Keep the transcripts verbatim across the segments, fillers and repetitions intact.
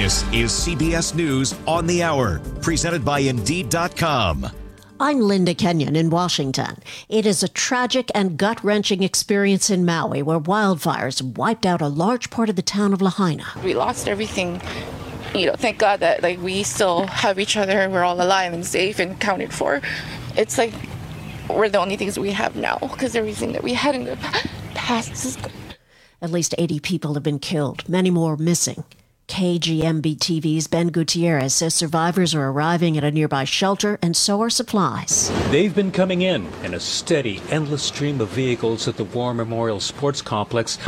This is C B S News on the Hour, presented by Indeed dot com. I'm Linda Kenyon in Washington. It is a tragic and gut-wrenching experience in Maui where wildfires wiped out a large part of the town of Lahaina. We lost everything. You know, thank God that like we still have each other. We're all alive and safe and accounted for. It's like we're the only things we have now because everything that we had in the past is gone. At least eighty people have been killed, many more missing. K G M B T V's Ben Gutierrez says survivors are arriving at a nearby shelter, and so are supplies. They've been coming in in a steady, endless stream of vehicles at the War Memorial Sports Complex.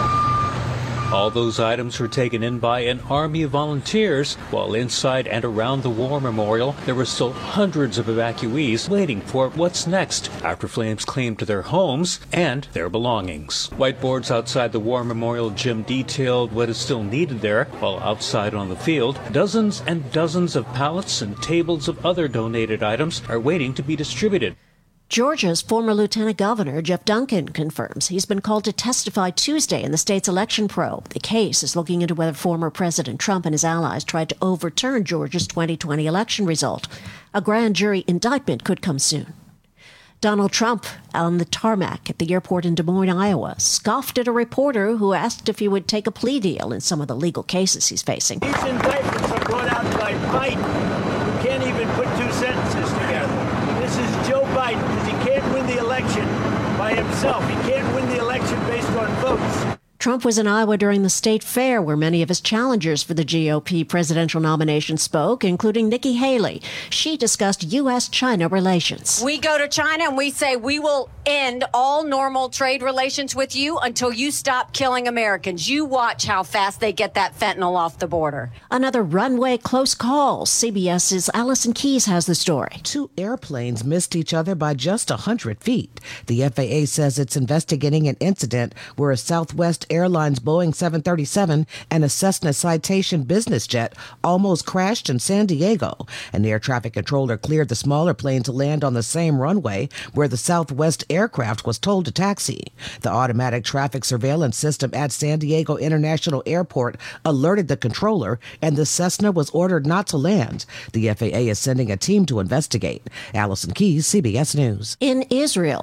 All those items were taken in by an army of volunteers, while inside and around the War Memorial, there were still hundreds of evacuees waiting for what's next after flames claimed their homes and their belongings. Whiteboards outside the War Memorial gym detailed what is still needed there, while outside on the field, dozens and dozens of pallets and tables of other donated items are waiting to be distributed. Georgia's former Lieutenant Governor Jeff Duncan confirms he's been called to testify Tuesday in the state's election probe. The case is looking into whether former President Trump and his allies tried to overturn Georgia's twenty twenty election result. A grand jury indictment could come soon. Donald Trump, on the tarmac at the airport in Des Moines, Iowa, scoffed at a reporter who asked if he would take a plea deal in some of the legal cases he's facing. These indictments are brought out by Biden, who can't even put two sentences together. This is Joe Biden, because he can't win the election by himself. He can't win the election based on votes. Trump was in Iowa during the state fair where many of his challengers for the G O P presidential nomination spoke, including Nikki Haley. She discussed U S China relations. We go to China and we say we will end all normal trade relations with you until you stop killing Americans. You watch how fast they get that fentanyl off the border. Another runway close call. CBS's Allison Keyes has the story. Two airplanes missed each other by just one hundred feet. The F A A says it's investigating an incident where a Southwest Airlines Boeing seven thirty-seven and a Cessna Citation business jet almost crashed in San Diego. An air traffic controller cleared the smaller plane to land on the same runway where the Southwest aircraft was told to taxi. The automatic traffic surveillance system at San Diego International Airport alerted the controller, and the Cessna was ordered not to land. The F A A is sending a team to investigate. Allison Keyes, C B S News. In Israel,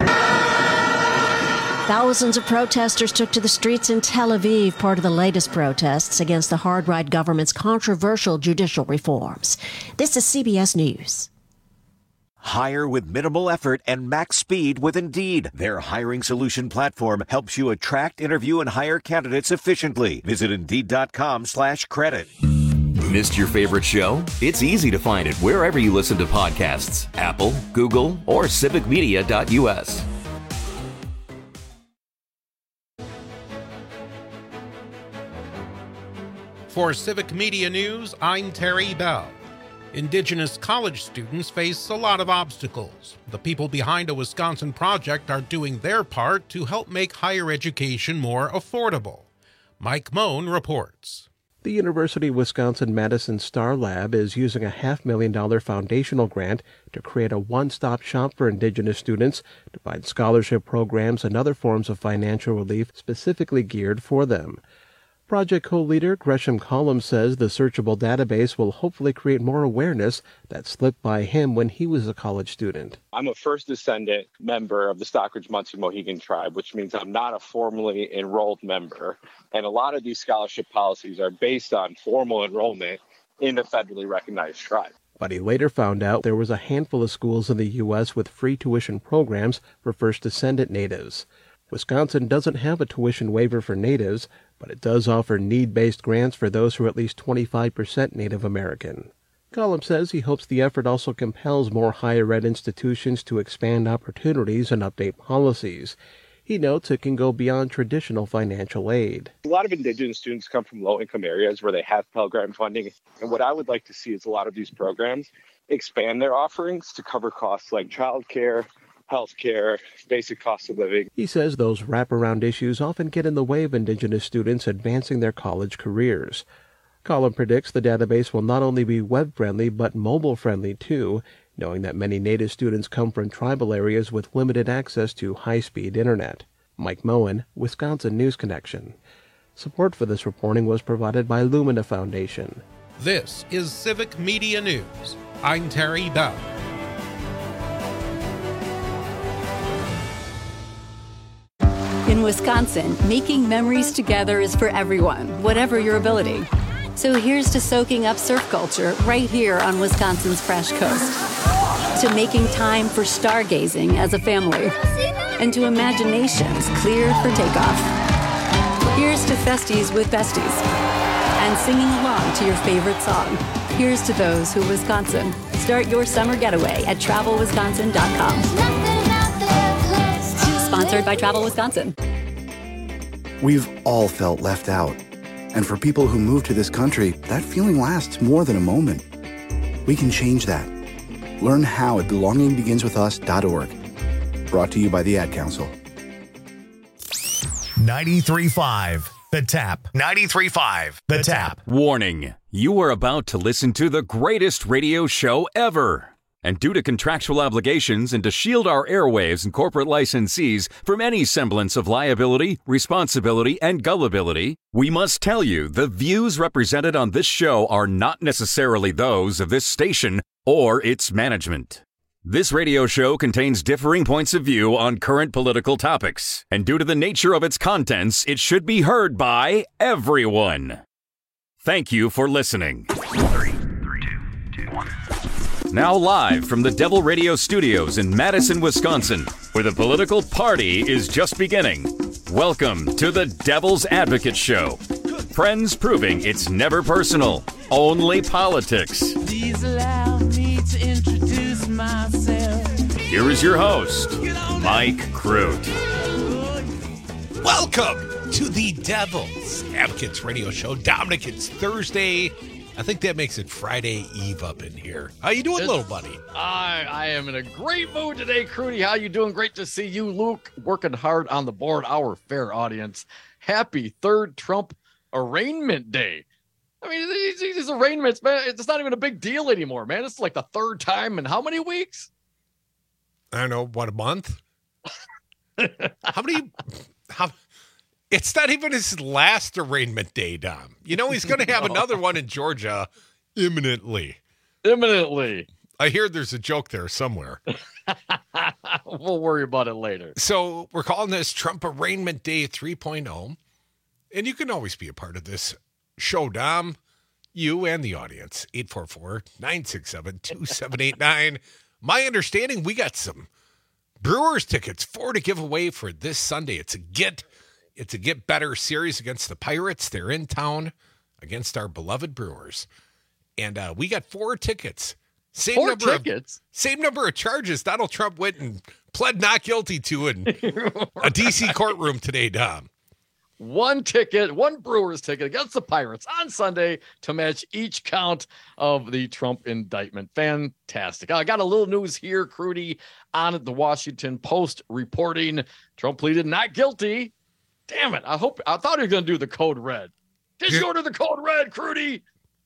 thousands of protesters took to the streets in Tel Aviv, part of the latest protests against the hard-right government's controversial judicial reforms. This is C B S News. Hire with minimal effort and max speed with Indeed. Their hiring solution platform helps you attract, interview, and hire candidates efficiently. Visit Indeed dot com slash credit. Missed your favorite show? It's easy to find it wherever you listen to podcasts. Apple, Google, or civic media dot U S. For Civic Media News, I'm Terry Bell. Indigenous college students face a lot of obstacles. The people behind a Wisconsin project are doing their part to help make higher education more affordable. Mike Moan reports. The University of Wisconsin-Madison Star Lab is using a half million dollar foundational grant to create a one-stop shop for Indigenous students to find scholarship programs and other forms of financial relief specifically geared for them. Project co-leader Gresham Collins says the searchable database will hopefully create more awareness that slipped by him when he was a college student. I'm a first descendant member of the Stockbridge Munsee Mohegan tribe, which means I'm not a formally enrolled member. And a lot of these scholarship policies are based on formal enrollment in a federally recognized tribe. But he later found out there was a handful of schools in the U S with free tuition programs for first descendant natives. Wisconsin doesn't have a tuition waiver for natives, but it does offer need-based grants for those who are at least twenty-five percent Native American. Collins says he hopes the effort also compels more higher ed institutions to expand opportunities and update policies. He notes it can go beyond traditional financial aid. A lot of Indigenous students come from low-income areas where they have Pell Grant funding, and what I would like to see is a lot of these programs expand their offerings to cover costs like childcare, healthcare, basic cost of living. He says those wraparound issues often get in the way of Indigenous students advancing their college careers. Collin predicts the database will not only be web-friendly but mobile-friendly too, knowing that many Native students come from tribal areas with limited access to high-speed internet. Mike Moen, Wisconsin News Connection. Support for this reporting was provided by Lumina Foundation. This is Civic Media News. I'm Terry Bell. In Wisconsin, making memories together is for everyone, whatever your ability. So here's to soaking up surf culture right here on Wisconsin's Fresh Coast. To making time for stargazing as a family. And to imaginations cleared for takeoff. Here's to festies with besties. And singing along to your favorite song. Here's to those who Wisconsin. Start your summer getaway at travel wisconsin dot com. Sponsored by Travel Wisconsin. We've all felt left out. And for people who move to this country, that feeling lasts more than a moment. We can change that. Learn how at belonging begins with us dot org. Brought to you by the Ad Council. ninety-three point five The Tap. ninety-three point five The Tap. Warning. You are about to listen to the greatest radio show ever. And due to contractual obligations and to shield our airwaves and corporate licensees from any semblance of liability, responsibility, and gullibility, we must tell you the views represented on this show are not necessarily those of this station or its management. This radio show contains differing points of view on current political topics, and due to the nature of its contents, it should be heard by everyone. Thank you for listening. Now live from the Devil Radio Studios in Madison, Wisconsin, where the political party is just beginning. Welcome to the Devil's Advocate Show. Friends proving it's never personal, only politics. Please allow me to introduce myself. Here is your host, Mike Crute. Welcome to the Devil's Advocates Radio Show. Dominic, it's Thursday. I think that makes it Friday Eve up in here. How you doing, it's, little buddy? I I am in a great mood today, Crudy. How you doing? Great to see you, Luke, working hard on the board, our fair audience. Happy third Trump arraignment day. I mean, these, these arraignments, man, it's not even a big deal anymore, man. It's like the third time in how many weeks? I don't know, what, a month? How many... How... It's not even his last arraignment day, Dom. You know, he's going to have no. another one in Georgia imminently. Imminently. I hear there's a joke there somewhere. We'll worry about it later. So we're calling this Trump Arraignment Day three point oh. And you can always be a part of this show, Dom. You and the audience. eight four four, nine six seven, two seven eight nine. My understanding, we got some Brewers tickets, four to give away for this Sunday. It's a get... It's a Get Better series against the Pirates. They're in town against our beloved Brewers. And uh, we got four tickets. Same four number tickets? Of, same number of charges Donald Trump went and pled not guilty to in a D C courtroom today, Dom. One ticket, one Brewers ticket against the Pirates on Sunday to match each count of the Trump indictment. Fantastic. I got a little news here, Crudy, on the Washington Post reporting Trump pleaded not guilty. Damn it. I hope I thought he was going to do the code red. Did you order the code red, Crudy?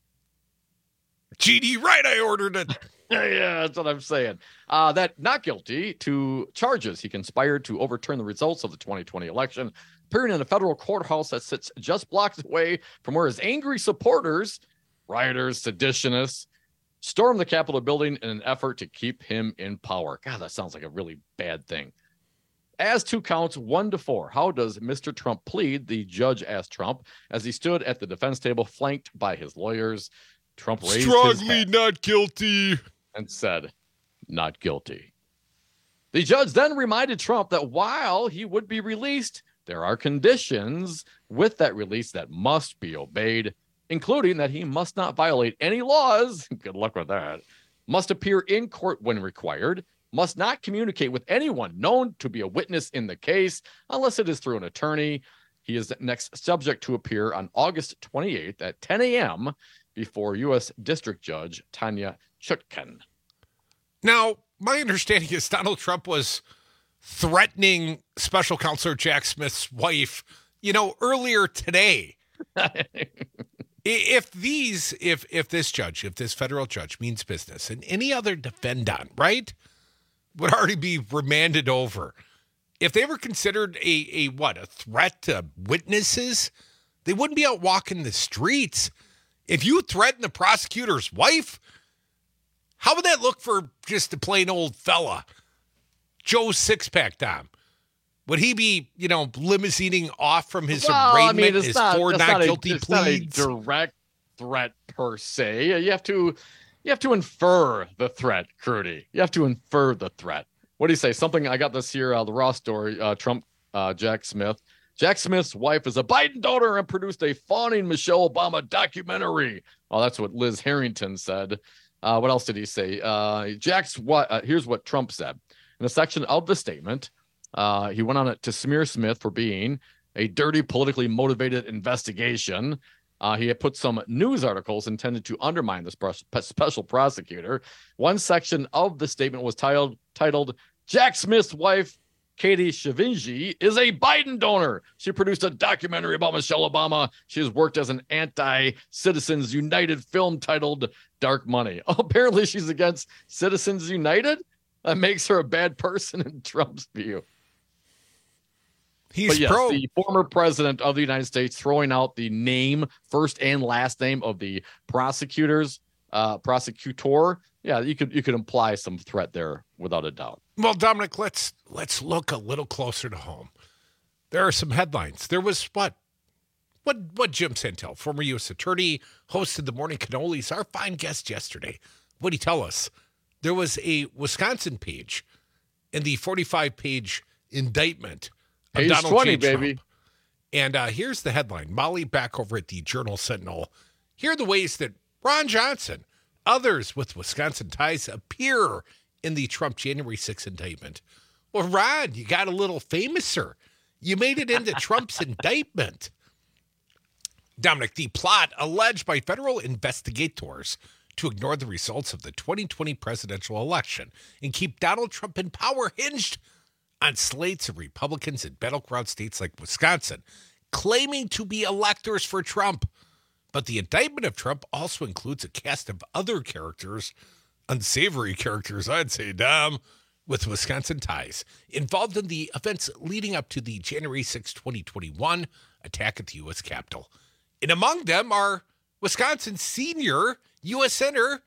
G D, right, I ordered it. Yeah, that's what I'm saying. Uh, that not guilty to charges. He conspired to overturn the results of the twenty twenty election, appearing in a federal courthouse that sits just blocks away from where his angry supporters, rioters, seditionists, stormed the Capitol building in an effort to keep him in power. God, that sounds like a really bad thing. As to counts one to four, how does Mister Trump plead? The judge asked Trump as he stood at the defense table, flanked by his lawyers. Trump raised Strongly his hand not guilty and said, not guilty. The judge then reminded Trump that while he would be released, there are conditions with that release that must be obeyed, including that he must not violate any laws. Good luck with that. Must appear in court when required. Must not communicate with anyone known to be a witness in the case unless it is through an attorney. He is next subject to appear on August twenty-eighth at ten a.m. before U S District Judge Tanya Chutkan. Now, my understanding is Donald Trump was threatening Special Counsel Jack Smith's wife, you know, earlier today. If these, if if this judge, if this federal judge means business, and any other defendant, right, would already be remanded over. If they were considered a, a what, a threat to witnesses, they wouldn't be out walking the streets. If you threaten the prosecutor's wife, how would that look for just a plain old fella? Joe Sixpack, Tom. Would he be, you know, limousining off from his well, arraignment I mean, his not, four not, not guilty a, it's pleas? Not a direct threat per se. You have to you have to infer the threat, Crudy. You have to infer the threat. What do you say? Something I got this here, uh, the Raw story, uh, Trump, uh, Jack Smith. Jack Smith's wife is a Biden donor and produced a fawning Michelle Obama documentary. Oh, that's what Liz Harrington said. Uh, what else did he say? Uh, Jack's what? Uh, here's what Trump said in a section of the statement. Uh, he went on it to smear Smith for being a dirty, politically motivated investigation. Uh, he had put some news articles intended to undermine the spe- special prosecutor. One section of the statement was titled titled Jack Smith's wife, Katie Shavinji, is a Biden donor. She produced a documentary about Michelle Obama. She has worked as an anti-Citizens United film titled Dark Money. Oh, apparently she's against Citizens United? That makes her a bad person in Trump's view. He's but yes, pro. The former president of the United States throwing out the name, first and last name of the prosecutors, uh, prosecutor. Yeah, you could you could imply some threat there without a doubt. Well, Dominic, let's let's look a little closer to home. There are some headlines. There was what? What what Jim Santel, former U S attorney, hosted the Morning Cannolis, our fine guest yesterday. What did he tell us? There was a Wisconsin page in the forty-five page indictment of Page Donald twenty, J. Trump. baby. And uh, here's the headline. Molly back over at the Journal Sentinel. Here are the ways that Ron Johnson, others with Wisconsin ties, appear in the Trump January sixth indictment. Well, Ron, you got a little famouser. You made it into Trump's indictment. Dominic, the plot alleged by federal investigators to ignore the results of the twenty twenty presidential election and keep Donald Trump in power hinged on slates of Republicans in battleground states like Wisconsin, claiming to be electors for Trump. But the indictment of Trump also includes a cast of other characters, unsavory characters, I'd say, Dom, with Wisconsin ties, involved in the events leading up to the January sixth, twenty twenty-one attack at the U S Capitol. And among them are Wisconsin's senior U S Senator,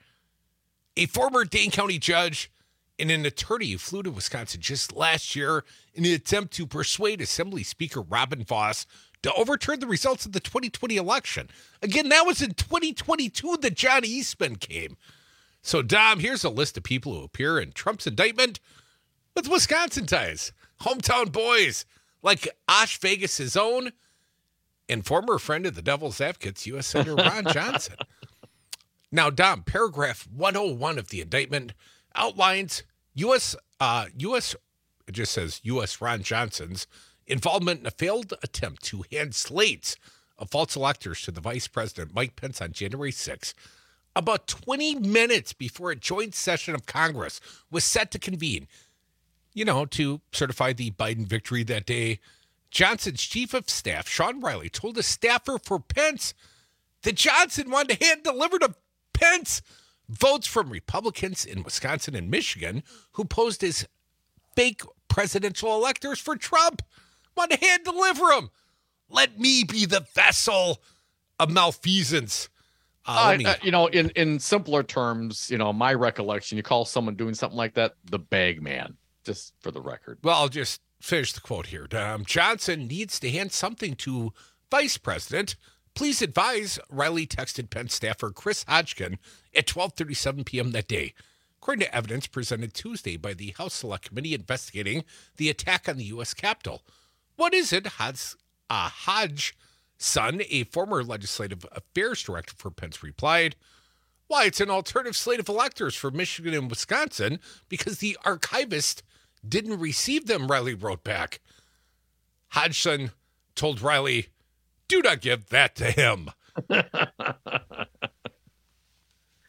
a former Dane County judge, and an attorney who flew to Wisconsin just last year in an attempt to persuade Assembly Speaker Robin Vos to overturn the results of the twenty twenty election. Again, that was in twenty twenty-two that John Eastman came. So, Dom, here's a list of people who appear in Trump's indictment with Wisconsin ties. Hometown boys like Osh Vegas' own and former friend of the Devil's Advocates, U S Senator Ron Johnson. Now, Dom, paragraph one oh one of the indictment outlines U S, uh, U S, it just says U S Ron Johnson's involvement in a failed attempt to hand slates of false electors to the Vice President Mike Pence on January sixth, about twenty minutes before a joint session of Congress was set to convene, you know, to certify the Biden victory that day. Johnson's chief of staff, Sean Riley, told a staffer for Pence that Johnson wanted to hand deliver to Pence votes from Republicans in Wisconsin and Michigan who posed as fake presidential electors for Trump. Wanted to hand deliver them. Let me be the vessel of malfeasance. Uh, Uh, uh, you know, in, in simpler terms, you know, my recollection, you call someone doing something like that the bag man, just for the record. Well, I'll just finish the quote here. Um, Johnson needs to hand something to Vice President. Please advise, Riley texted Pence staffer Chris Hodgkin at twelve thirty-seven p.m. that day. According to evidence presented Tuesday by the House Select Committee investigating the attack on the U S Capitol. What is it? Hodge, uh, Hodge son, a former legislative affairs director for Pence, replied, why, it's an alternative slate of electors for Michigan and Wisconsin because the archivist didn't receive them, Riley wrote back. Hodgson told Riley, do not give that to him.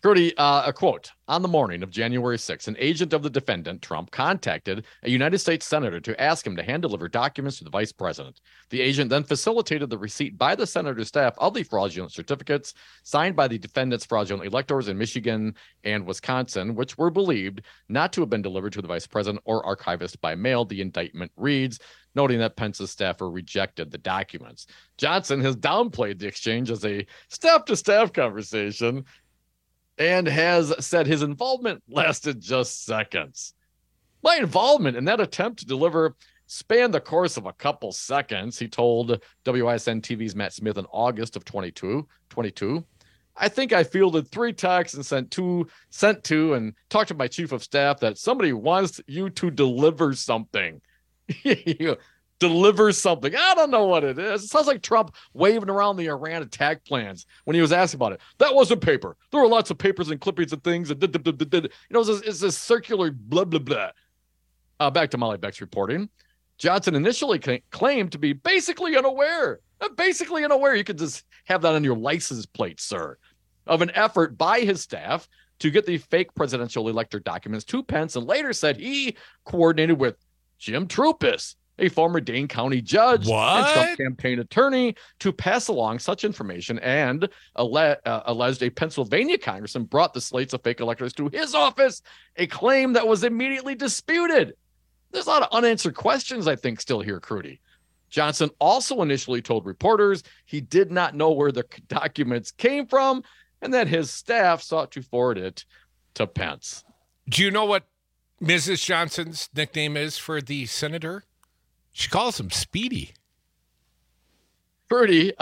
Crudy, uh, a quote, on the morning of January sixth, an agent of the defendant, Trump, contacted a United States senator to ask him to hand deliver documents to the vice president. The agent then facilitated the receipt by the senator's staff of the fraudulent certificates signed by the defendant's fraudulent electors in Michigan and Wisconsin, which were believed not to have been delivered to the vice president or archivist by mail, the indictment reads, noting that Pence's staffer rejected the documents. Johnson has downplayed the exchange as a staff-to-staff conversation and has said his involvement lasted just seconds. My involvement in that attempt to deliver spanned the course of a couple seconds, he told W I S N T V's Matt Smith in August of twenty-two. I think I fielded three texts and sent two, sent two and talked to my chief of staff that somebody wants you to deliver something. Deliver something. I don't know what it is. It sounds like Trump waving around the Iran attack plans when he was asked about it. That wasn't paper. There were lots of papers and clippings and things. And did, did, did, did. You know, it's this, it's this circular blah, blah, blah. Uh, back to Molly Beck's reporting. Johnson initially c- claimed to be basically unaware. Uh, basically unaware. You could just have that on your license plate, sir, of an effort by his staff to get the fake presidential elector documents to Pence, and later said he coordinated with Jim Troupis, a former Dane County judge what? and Trump campaign attorney, to pass along such information, and alle- uh, alleged a Pennsylvania congressman brought the slates of fake electors to his office, a claim that was immediately disputed. There's a lot of unanswered questions, I think, still here, Crudy. Johnson also initially told reporters he did not know where the documents came from and that his staff sought to forward it to Pence. Do you know what Missus Johnson's nickname is for the senator? She calls him Speedy. Pretty.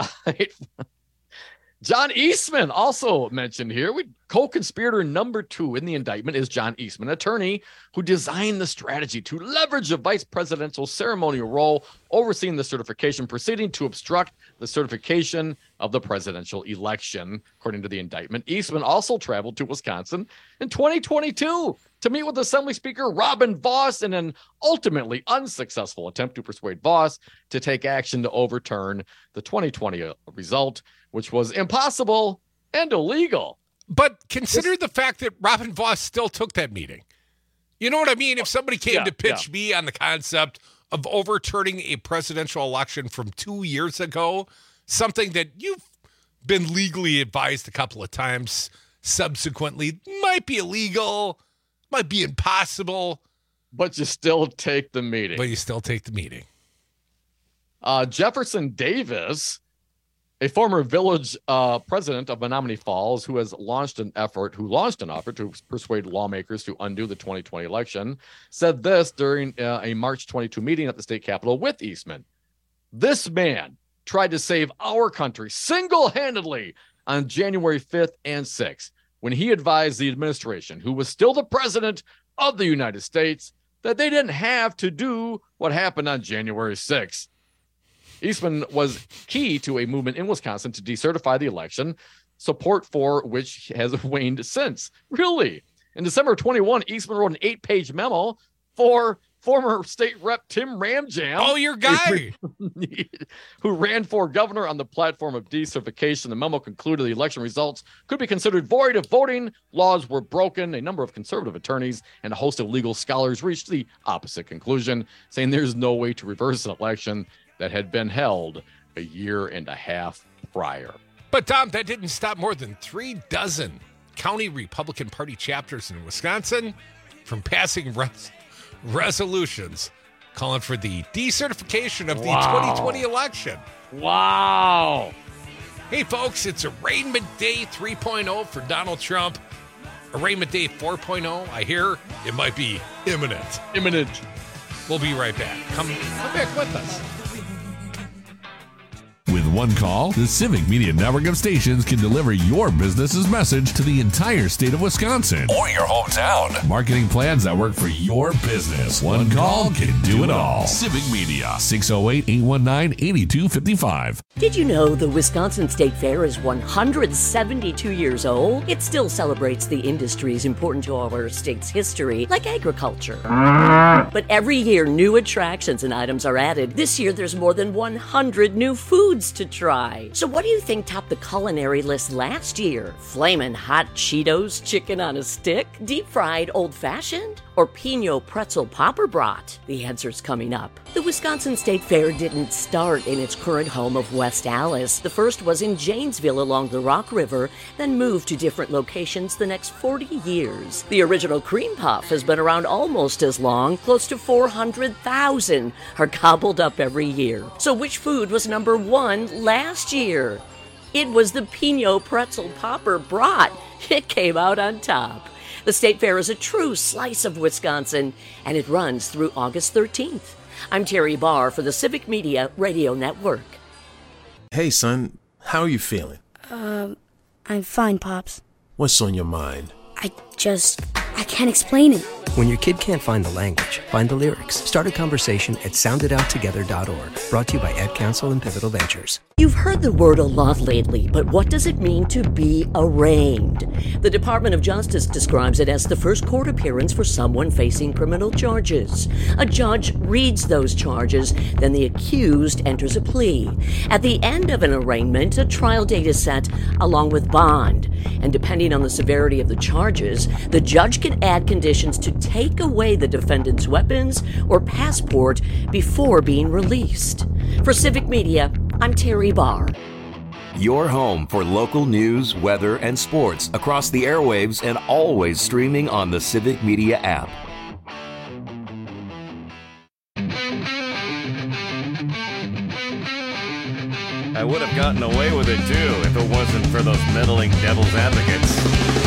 John Eastman also mentioned here. We co-conspirator number two in the indictment is John Eastman, attorney who designed the strategy to leverage the vice presidential ceremonial role overseeing the certification proceeding to obstruct the certification of the presidential election. According to the indictment, Eastman also traveled to Wisconsin in twenty twenty-two to meet with Assembly Speaker Robin Vos in an ultimately unsuccessful attempt to persuade Vos to take action to overturn the twenty twenty result, which was impossible and illegal. But consider the fact that Robin Vos still took that meeting. You know what I mean? If somebody came Yeah, to pitch yeah. me on the concept of overturning a presidential election from two years ago, something that you've been legally advised a couple of times subsequently might be illegal, might be impossible. But you still take the meeting. But you still take the meeting. Uh, Jefferson Davis, a former village uh, president of Menominee Falls, who has launched an effort, who launched an effort to persuade lawmakers to undo the twenty twenty election, said this during uh, a March twenty-two meeting at the state capitol with Eastman. This man tried to save our country single-handedly on January fifth and sixth, when he advised the administration, who was still the president of the United States, that they didn't have to do what happened on January sixth. Eastman was key to a movement in Wisconsin to decertify the election, support for which has waned since. Really? In December twenty-one, Eastman wrote an eight-page memo for former state rep Tim Ramjam. Oh, your guy. Who ran for governor on the platform of decertification. The memo concluded the election results could be considered void if voting laws were broken. A number of conservative attorneys and a host of legal scholars reached the opposite conclusion, saying there's no way to reverse an election that had been held a year and a half prior. But, Tom, that didn't stop more than three dozen county Republican Party chapters in Wisconsin from passing res- resolutions calling for the decertification of Wow. the twenty twenty election. Wow. Hey, folks, it's Arraignment Day three point oh for Donald Trump. Arraignment Day four point oh, I hear it might be imminent. Imminent. We'll be right back. Come, come back with us. With one call, the Civic Media Network of stations can deliver your business's message to the entire state of Wisconsin. Or your hometown. Marketing plans that work for your business. One call can do it all. Civic Media, six oh eight, eight one nine, eight two five five. Did you know the Wisconsin State Fair is one hundred seventy-two years old? It still celebrates the industries important to our state's history, like agriculture. But every year, new attractions and items are added. This year, there's more than one hundred new foods to to try. So what do you think topped the culinary list last year? Flamin' hot Cheetos chicken on a stick? Deep-fried old-fashioned? Or Pinot pretzel popper brat? The answer's coming up. The Wisconsin State Fair didn't start in its current home of West Allis. The first was in Janesville along the Rock River, then moved to different locations the next forty years. The original cream puff has been around almost as long. Close to four hundred thousand are gobbled up every year. So which food was number one last year? It was the Pinot pretzel popper brat. It came out on top. The State Fair is a true slice of Wisconsin, and it runs through August thirteenth. I'm Terry Barr for the Civic Media Radio Network. Hey, son, how are you feeling? Um, I'm fine, Pops. What's on your mind? I just, I can't explain it. When your kid can't find the language, find the lyrics. Start a conversation at sound it out together dot org. Brought to you by Ad Council and Pivotal Ventures. You've heard the word a lot lately, but what does it mean to be arraigned? The Department of Justice describes it as the first court appearance for someone facing criminal charges. A judge reads those charges, then the accused enters a plea. At the end of an arraignment, a trial date is set along with bond. And depending on the severity of the charges, the judge can add conditions to take away the defendant's weapons or passport before being released. For Civic Media, I'm Terry Barr. Your home for local news, weather, and sports across the airwaves and always streaming on the Civic Media app. I would have gotten away with it too if it wasn't for those meddling devil's advocates.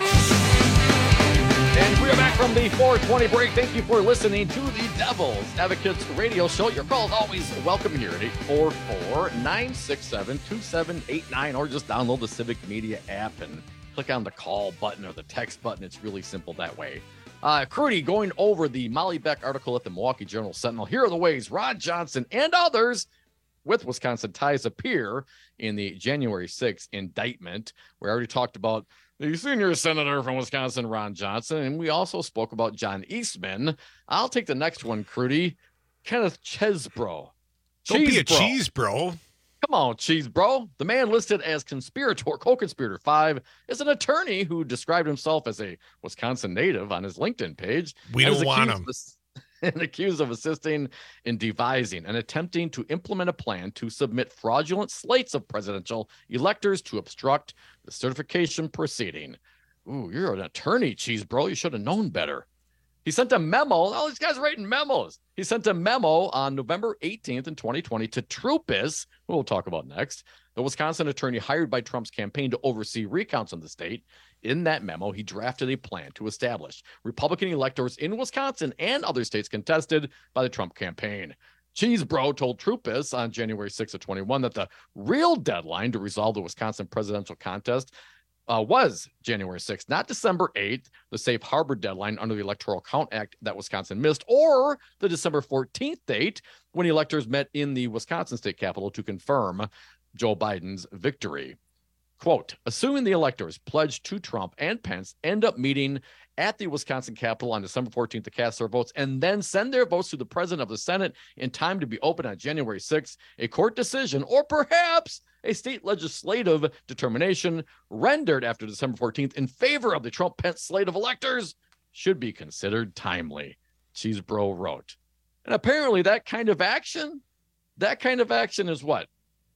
And we are back from the four twenty break. Thank you for listening to the Devil's Advocates Radio Show. Your call is always welcome here at eight four four, nine six seven, two seven eight nine, or just download the Civic Media app and click on the call button or the text button. It's really simple that way. Uh, Crudy going over the Molly Beck article at the Milwaukee Journal Sentinel. Here are the ways Ron Johnson and others with Wisconsin ties appear in the January sixth indictment. We already talked about the senior senator from Wisconsin, Ron Johnson, and we also spoke about John Eastman. I'll take the next one, Crudy. Kenneth Chesbro. Don't Cheese be a bro. cheese bro. Come on, cheese bro. The man listed as conspirator, co-conspirator five is an attorney who described himself as a Wisconsin native on his LinkedIn page. We and don't is want accused him. of- and accused of assisting in devising and attempting to implement a plan to submit fraudulent slates of presidential electors to obstruct the certification proceeding. Ooh, you're an attorney, cheese bro. You should have known better. He sent a memo. Oh, these guys are writing memos. He sent a memo on November eighteenth in twenty twenty to Troupis, who we'll talk about next, the Wisconsin attorney hired by Trump's campaign to oversee recounts in the state. In that memo, he drafted a plan to establish Republican electors in Wisconsin and other states contested by the Trump campaign. Cheesebro told Troupis on January sixth of twenty-one that the real deadline to resolve the Wisconsin presidential contest uh, was January sixth, not December eighth, the safe harbor deadline under the Electoral Count Act that Wisconsin missed, or the December fourteenth date when electors met in the Wisconsin state capitol to confirm Joe Biden's victory. Quote, assuming the electors pledged to Trump and Pence end up meeting at the Wisconsin Capitol on December fourteenth to cast their votes and then send their votes to the president of the Senate in time to be open on January sixth, a court decision or perhaps a state legislative determination rendered after December fourteenth in favor of the Trump-Pence slate of electors should be considered timely, Cheesebro wrote. And apparently that kind of action, that kind of action is what?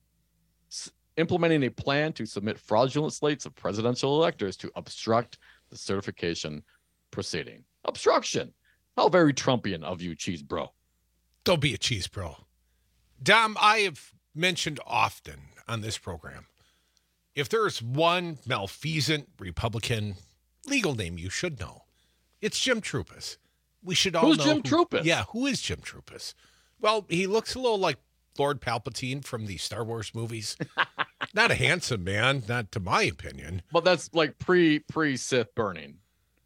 S- implementing a plan to submit fraudulent slates of presidential electors to obstruct the certification proceeding. Obstruction. How very Trumpian of you, cheese bro. Don't be a cheese bro. Dom, I have mentioned often on this program, if there's one malfeasant Republican legal name you should know, it's Jim Troupis. We should all Who's know. Jim who, Troupis? Yeah, who is Jim Troupis? Well, he looks a little like Lord Palpatine from the Star Wars movies. Not a handsome man, not to my opinion. But that's like pre pre Sith burning.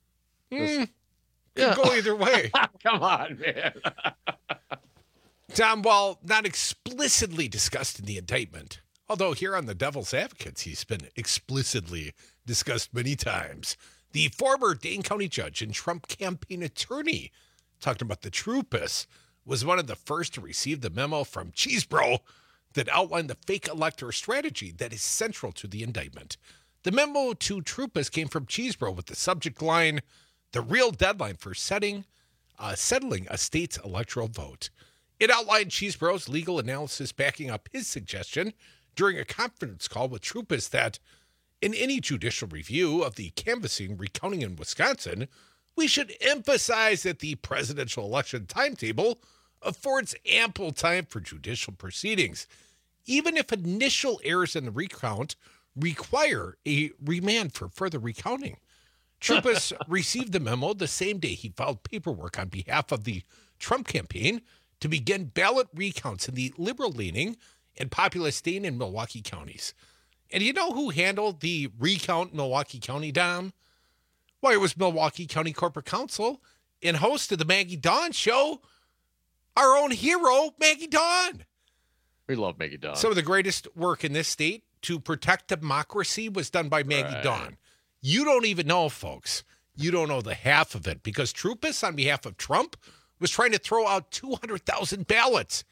Mm, Yeah. could go either way. Come on, man. Tom, while not explicitly discussed in the indictment, although here on the Devil's Advocates, he's been explicitly discussed many times, the former Dane County judge and Trump campaign attorney, talking about the Troupis, was one of the first to receive the memo from Cheesebro that outlined the fake elector strategy that is central to the indictment. The memo to Troupas came from Chesebro with the subject line, "The real deadline for setting, uh, settling a state's electoral vote." It outlined Chesebro's legal analysis backing up his suggestion during a conference call with Troupas that in any judicial review of the canvassing recounting in Wisconsin, we should emphasize that the presidential election timetable affords ample time for judicial proceedings, even if initial errors in the recount require a remand for further recounting. Troupas received the memo the same day he filed paperwork on behalf of the Trump campaign to begin ballot recounts in the liberal-leaning and populous Dane and Milwaukee counties. And you know who handled the recount in Milwaukee County, Dom? Why, it was Milwaukee County Corporate Counsel and host of the Maggie Dawn Show, our own hero, Maggie Dawn. We love Maggie Dawn. Some of the greatest work in this state to protect democracy was done by Maggie Right. Dawn. You don't even know, folks. You don't know the half of it because Troupas, on behalf of Trump, was trying to throw out two hundred thousand ballots.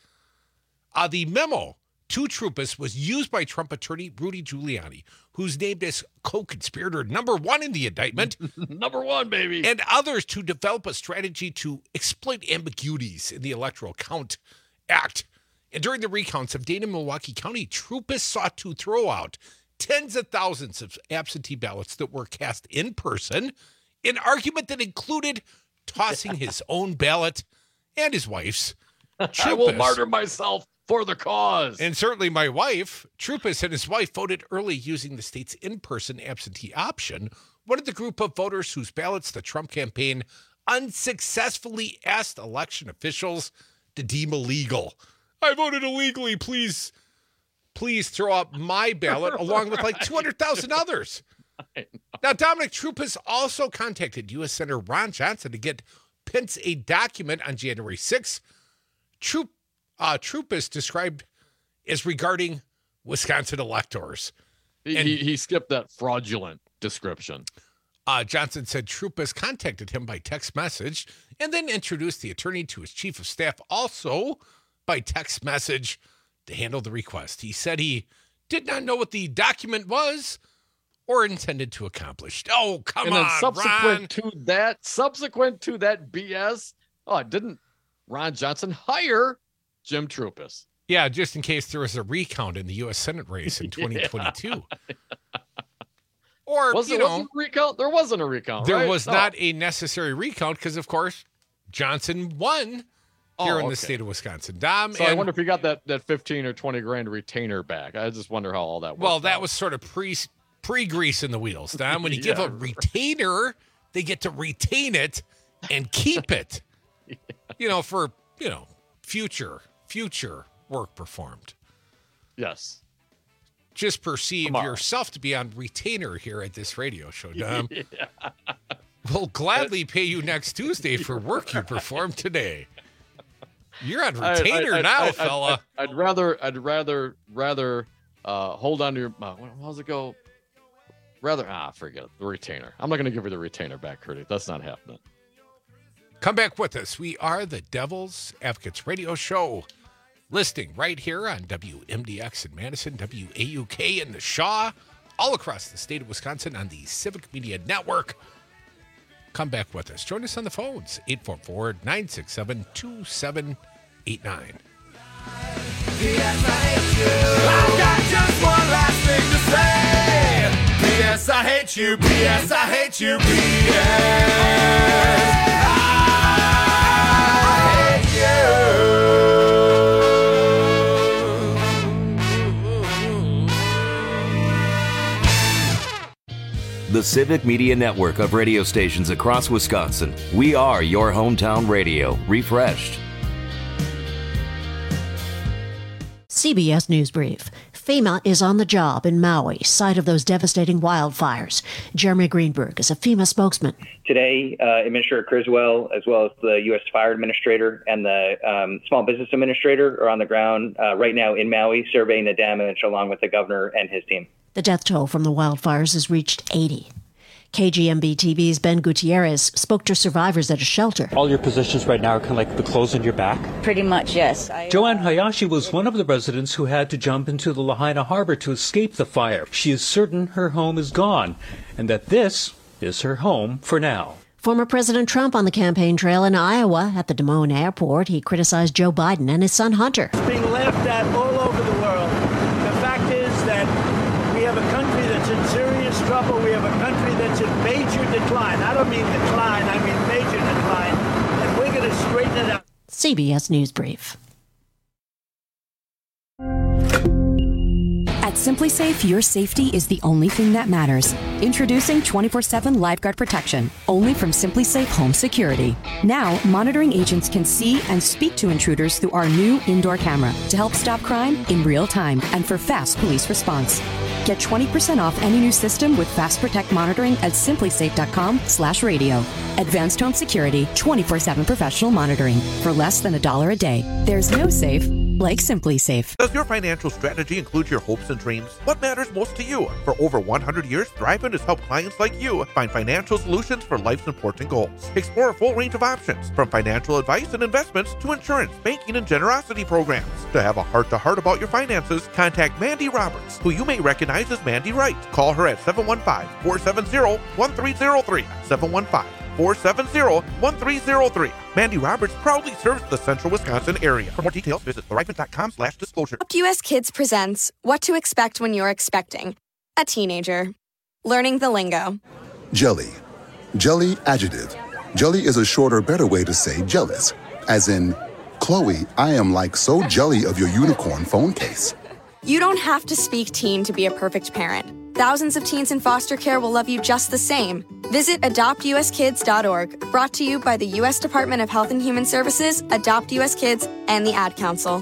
Uh, the memo to Troupas was used by Trump attorney Rudy Giuliani, who's named as co-conspirator number one in the indictment. Number one, baby. And others to develop a strategy to exploit ambiguities in the Electoral Count Act. And during the recounts of Dane and Milwaukee County, Troupas sought to throw out tens of thousands of absentee ballots that were cast in person, an argument that included tossing his own ballot and his wife's. I will martyr myself for the cause. And certainly my wife, Troupas and his wife voted early using the state's in-person absentee option, one of the group of voters whose ballots the Trump campaign unsuccessfully asked election officials to deem illegal. I voted illegally, please, please throw out my ballot along with like two hundred thousand others. Now, Dominic Troupas also contacted U S Senator Ron Johnson to get Pence a document on January sixth. Troop, uh, Troupas described as regarding Wisconsin electors. He, And- he, he skipped that fraudulent description. Uh, Johnson said Troupas contacted him by text message and then introduced the attorney to his chief of staff also by text message to handle the request. He said he did not know what the document was or intended to accomplish. Oh, come and then on, subsequent Ron. to that, subsequent to that B S, oh, didn't Ron Johnson hire Jim Troupas? Yeah, just in case there was a recount in the U S Senate race in twenty twenty-two. Or, Was you there know, wasn't a recount? There wasn't a recount, there right? was No. not a necessary recount because, of course, Johnson won here Oh, in okay. the state of Wisconsin. Dom, So I and- wonder if he got that, that fifteen or twenty grand retainer back. I just wonder how all that worked. Well, that out. was sort of pre pre grease in the wheels, Don. When you give Yeah. a retainer, they get to retain it and keep it. You know, for you know future future work performed. Yes. Just perceive Tomorrow. yourself to be on retainer here at this radio show, Dom. Yeah. We'll gladly pay you next Tuesday for work you performed today. You're on I- I- retainer I- now, I- I- fella. I'd, I'd rather, I'd rather, rather uh, hold on to your. Uh, how's it go? Rather, ah, forget it. The retainer. I'm not going to give her the retainer back, Curdy. That's not happening. Come back with us. We are the Devil's Advocates Radio Show. Listing right here on W M D X in Madison, W A U K in the Shaw, all across the state of Wisconsin on the Civic Media Network. Come back with us. Join us on the phones, eight four four, nine six seven, two seven eight nine. P S I hate you. I've got just one last thing to say. P S I hate you. P S I hate you. P S I hate you. The Civic Media Network of radio stations across Wisconsin. We are your hometown radio, refreshed. C B S News Brief. FEMA is on the job in Maui, site of those devastating wildfires. Jeremy Greenberg is a FEMA spokesman. Today, uh, Administrator Criswell, as well as the U S Fire Administrator and the um, Small Business Administrator, are on the ground uh, right now in Maui, surveying the damage along with the governor and his team. The death toll from the wildfires has reached eighty. K G M B T V's Ben Gutierrez spoke to survivors at a shelter. All your positions right now are kind of like the clothes on your back? Pretty much, yes. I, Joanne Hayashi was one of the residents who had to jump into the Lahaina harbor to escape the fire. She is certain her home is gone and that this is her home for now. Former President Trump on the campaign trail in Iowa at the Des Moines airport. He criticized Joe Biden and his son Hunter. It's being laughed at all over the world. The fact is that we have a country that's in serious trouble. We have a country that's in major decline. I don't mean decline, I mean major decline. And we're going to straighten it out. C B S News Brief. At Simply Safe, your safety is the only thing that matters. Introducing twenty-four seven Lifeguard Protection, only from Simply Safe Home Security. Now, monitoring agents can see and speak to intruders through our new indoor camera to help stop crime in real time and for fast police response. Get twenty percent off any new system with Fast Protect monitoring at simplysafe.com slash radio. Advanced home security, twenty-four seven professional monitoring for less than a dollar a day. There's no safe like Simply Safe. Does your financial strategy include your hopes and dreams? What matters most to you? For over one hundred years, Thrivent has helped clients like you find financial solutions for life's important goals. Explore a full range of options, from financial advice and investments to insurance, banking, and generosity programs. To have a heart-to-heart about your finances, contact Mandy Roberts, who you may recognize as Mandy Wright. Call her at seven one five, four seven zero, one three zero three, seven one five, four seven zero, one three zero three. Mandy Roberts proudly serves the central Wisconsin area. For more details, visit thrivent.com slash disclosure. U S Kids presents What to Expect When You're Expecting a Teenager. Learning the lingo. Jelly. Jelly adjective. Jelly is a shorter, better way to say jealous. As in, Chloe, I am like so jelly of your unicorn phone case. You don't have to speak teen to be a perfect parent. Thousands of teens in foster care will love you just the same. Visit adopt u s kids dot org, brought to you by the U S Department of Health and Human Services, Adopt U S Kids, and the Ad Council.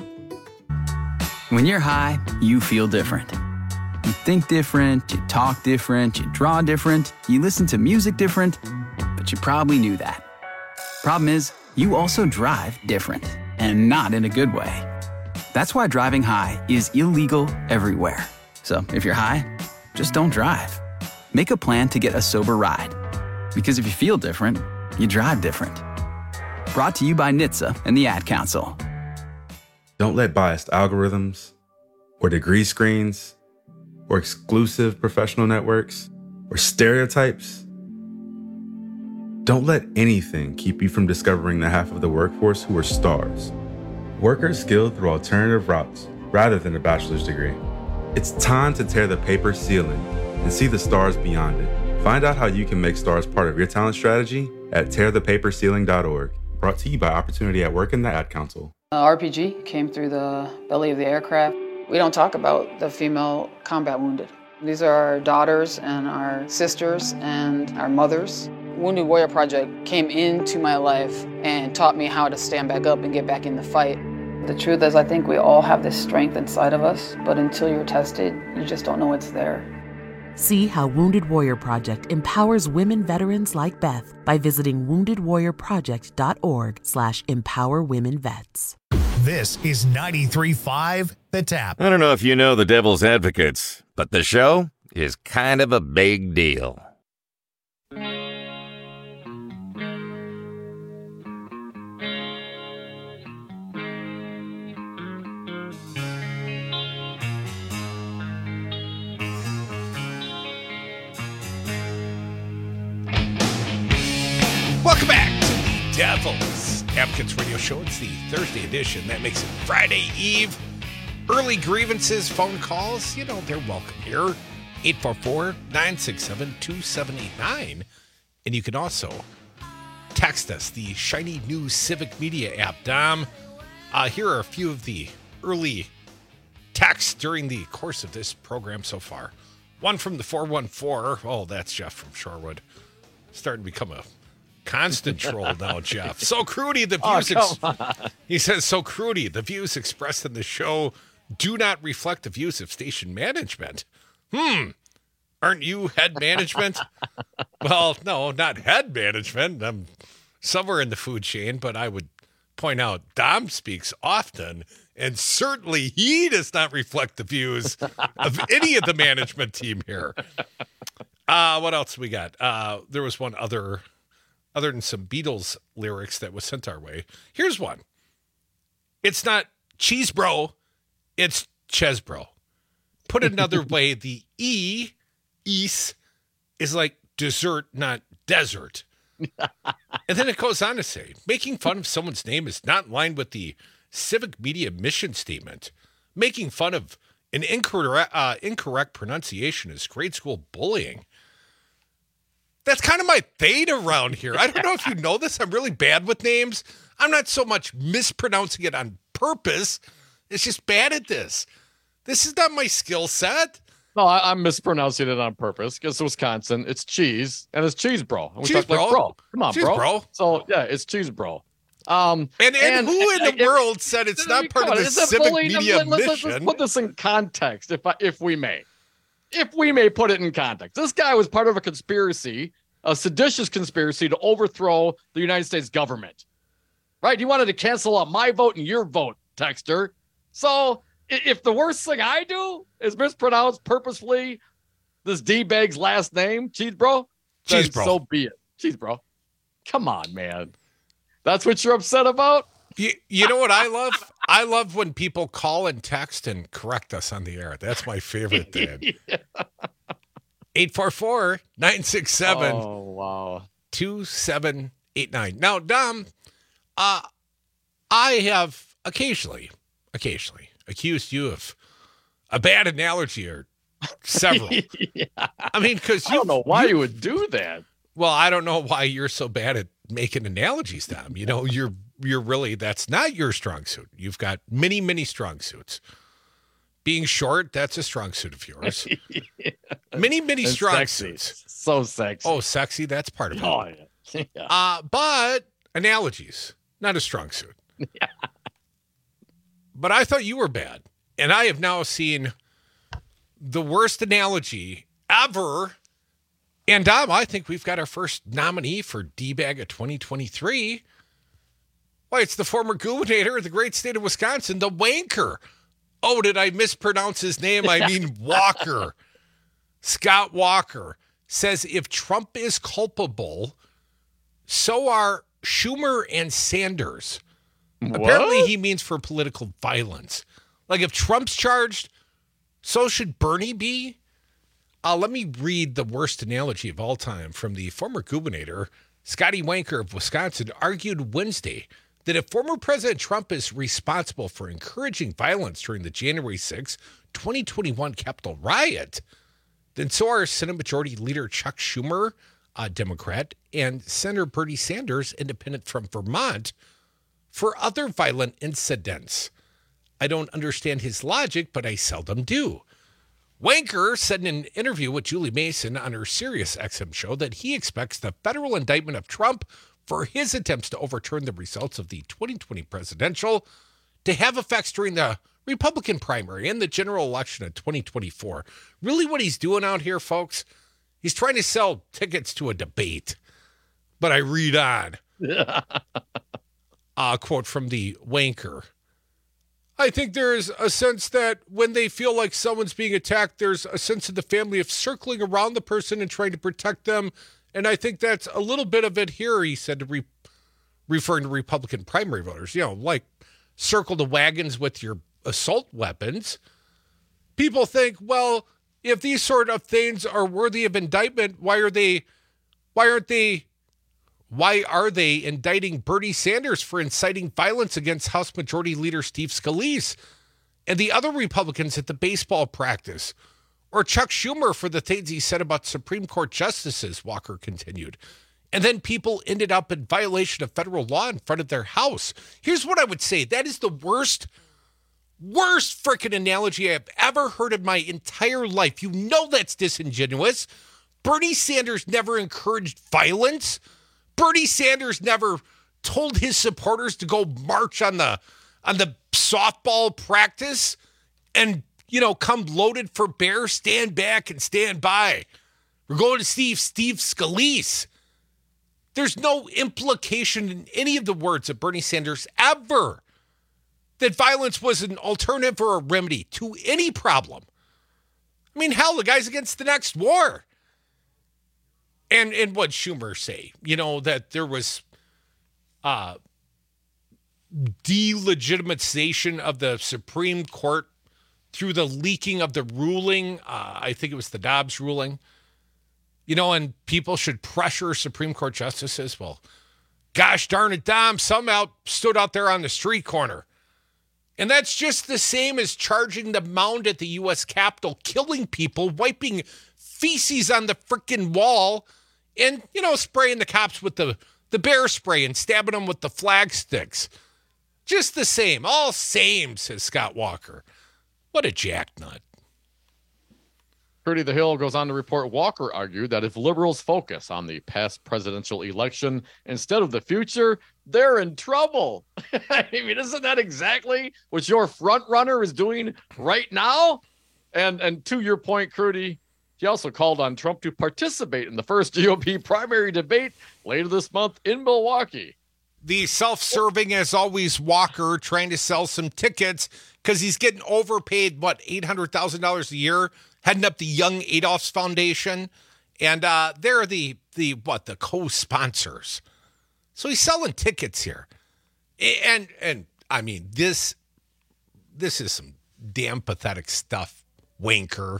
When you're high, you feel different. You think different, you talk different, you draw different, you listen to music different, but you probably knew that. Problem is, you also drive different, and not in a good way. That's why driving high is illegal everywhere. So if you're high, just don't drive. Make a plan to get a sober ride. Because if you feel different, you drive different. Brought to you by N H T S A and the Ad Council. Don't let biased algorithms, or degree screens, or exclusive professional networks, or stereotypes. Don't let anything keep you from discovering the half of the workforce who are stars. Workers skilled through alternative routes rather than a bachelor's degree. It's time to tear the paper ceiling and see the stars beyond it. Find out how you can make stars part of your talent strategy at tear the paper ceiling dot org. Brought to you by Opportunity at Work and the Ad Council. Uh, R P G came through the belly of the aircraft. We don't talk about the female combat wounded. These are our daughters and our sisters and our mothers. Wounded Warrior Project came into my life and taught me how to stand back up and get back in the fight. The truth is, I think we all have this strength inside of us, but until you're tested, you just don't know it's there. See how Wounded Warrior Project empowers women veterans like Beth by visiting wounded warrior project dot org slash empower women vets. This is ninety-three point five The Tap. I don't know if you know the Devil's Advocates, but the show is kind of a big deal. Welcome back to the Devil's Advocates Radio Show. It's the Thursday edition. That makes it Friday Eve. Early grievances, phone calls, you know, they're welcome here. eight four four, nine six seven, two seven eight nine. And you can also text us, the shiny new Civic Media app. Dom, uh, here are a few of the early texts during the course of this program so far. One from the four one four. Oh, that's Jeff from Shorewood. Starting to become a constant troll now, Jeff. So Crudy, the views. Oh, ex- he says, so Crudy, the views expressed in the show do not reflect the views of station management. Hmm. Aren't you head management? Well, no, not head management. I'm somewhere in the food chain, but I would point out Dom speaks often, and certainly he does not reflect the views of any of the management team here. Uh, what else we got? Uh, there was one other, other than some Beatles lyrics that was sent our way. Here's one. It's not cheese bro, it's Ches bro. Put another way, the E, east, is like dessert, not desert. And then it goes on to say, making fun of someone's name is not in line with the civic media mission statement. Making fun of an incorrect, uh, incorrect pronunciation is grade school bullying. That's kind of my thing around here. I don't know if you know this. I'm really bad with names. I'm not so much mispronouncing it on purpose. It's just bad at this. This is not my skill set. No, I, I'm mispronouncing it on purpose because Wisconsin, it's cheese and it's cheese bro. And we cheese talk bro. Like bro. Come on, cheese bro. bro. So yeah, it's cheese bro. Um, and, and, and who in the and, world said it's not part of the civic media let's, let's, mission? Let's put this in context, if I, if we may. If we may put it in context. This guy was part of a conspiracy, a seditious conspiracy to overthrow the United States government. Right? He wanted to cancel out my vote and your vote, Texter. So if the worst thing I do is mispronounce purposefully this D-bag's last name, Cheese Bro, Cheese Bro, so be it. Cheese Bro. Come on, man. That's what you're upset about? You, you know what I love? I love when people call and text and correct us on the air. That's my favorite thing. eight four four, nine six seven, oh, wow. two seven eight nine. Now, Dom, uh, I have occasionally, occasionally accused you of a bad analogy or several. yeah. I mean, because I don't know why you, you would do that. Well, I don't know why you're so bad at making analogies, Dom. You know, you're you're really, that's not your strong suit. You've got many, many strong suits. Being short, that's a strong suit of yours. yeah. Many, many and strong sexy. suits. So sexy. Oh, sexy, that's part of it. Oh, yeah. yeah. Uh, but analogies, not a strong suit. Yeah. But I thought you were bad. And I have now seen the worst analogy ever. And Dom, I think we've got our first nominee for D-Bag of twenty twenty-three. Why, it's the former gubernator of the great state of Wisconsin, the wanker. Oh, did I mispronounce his name? I mean Walker. Scott Walker says if Trump is culpable, so are Schumer and Sanders. What? Apparently he means for political violence. Like if Trump's charged, so should Bernie be? Uh, let me read the worst analogy of all time from the former gubernator, Scotty Wanker of Wisconsin, argued Wednesday that if former President Trump is responsible for encouraging violence during the January sixth, twenty twenty-one Capitol riot, then so are Senate Majority Leader Chuck Schumer, a Democrat, and Senator Bernie Sanders, independent from Vermont, for other violent incidents. I don't understand his logic, but I seldom do. Wanker said in an interview with Julie Mason on her Sirius X M show that he expects the federal indictment of Trump for his attempts to overturn the results of the twenty twenty presidential to have effects during the Republican primary and the general election of twenty twenty-four. Really what he's doing out here, folks, he's trying to sell tickets to a debate. But I read on. A quote from the Wanker. I think there is a sense that when they feel like someone's being attacked, there's a sense of the family of circling around the person and trying to protect them. And I think that's a little bit of it here, he said, to re- referring to Republican primary voters. You know, like circle the wagons with your assault weapons. People think, well, if these sort of things are worthy of indictment, why are they, why aren't they, why are they indicting Bernie Sanders for inciting violence against House Majority Leader Steve Scalise and the other Republicans at the baseball practice? Or Chuck Schumer for the things he said about Supreme Court justices, Walker continued. And then people ended up in violation of federal law in front of their house. Here's what I would say. That is the worst, worst freaking analogy I've ever heard in my entire life. You know that's disingenuous. Bernie Sanders never encouraged violence. Bernie Sanders never told his supporters to go march on the on the softball practice and, you know, come loaded for bear, stand back and stand by. We're going to Steve, Steve Scalise. There's no implication in any of the words of Bernie Sanders ever that violence was an alternative or a remedy to any problem. I mean, hell, the guy's against the next war. And and what Schumer say, you know, that there was uh, delegitimization of the Supreme Court through the leaking of the ruling. Uh, I think it was the Dobbs ruling. You know, and people should pressure Supreme Court justices. Well, gosh darn it, Dom, some out stood out there on the street corner. And that's just the same as charging the mound at the U S Capitol, killing people, wiping feces on the frickin' wall, and, you know, spraying the cops with the, the bear spray and stabbing them with the flag sticks. Just the same. All same, says Scott Walker. What a jacknut. Curdy the Hill goes on to report Walker argued that if liberals focus on the past presidential election instead of the future, they're in trouble. I mean, isn't that exactly what your front runner is doing right now? And and to your point, Curdy, he also called on Trump to participate in the first G O P primary debate later this month in Milwaukee. The self-serving, as always, Walker trying to sell some tickets because he's getting overpaid, what, eight hundred thousand dollars a year, heading up the Young Adolphs Foundation. And uh, they're the, the, what, the co-sponsors. So he's selling tickets here. And, and I mean, this, this is some damn pathetic stuff, wanker.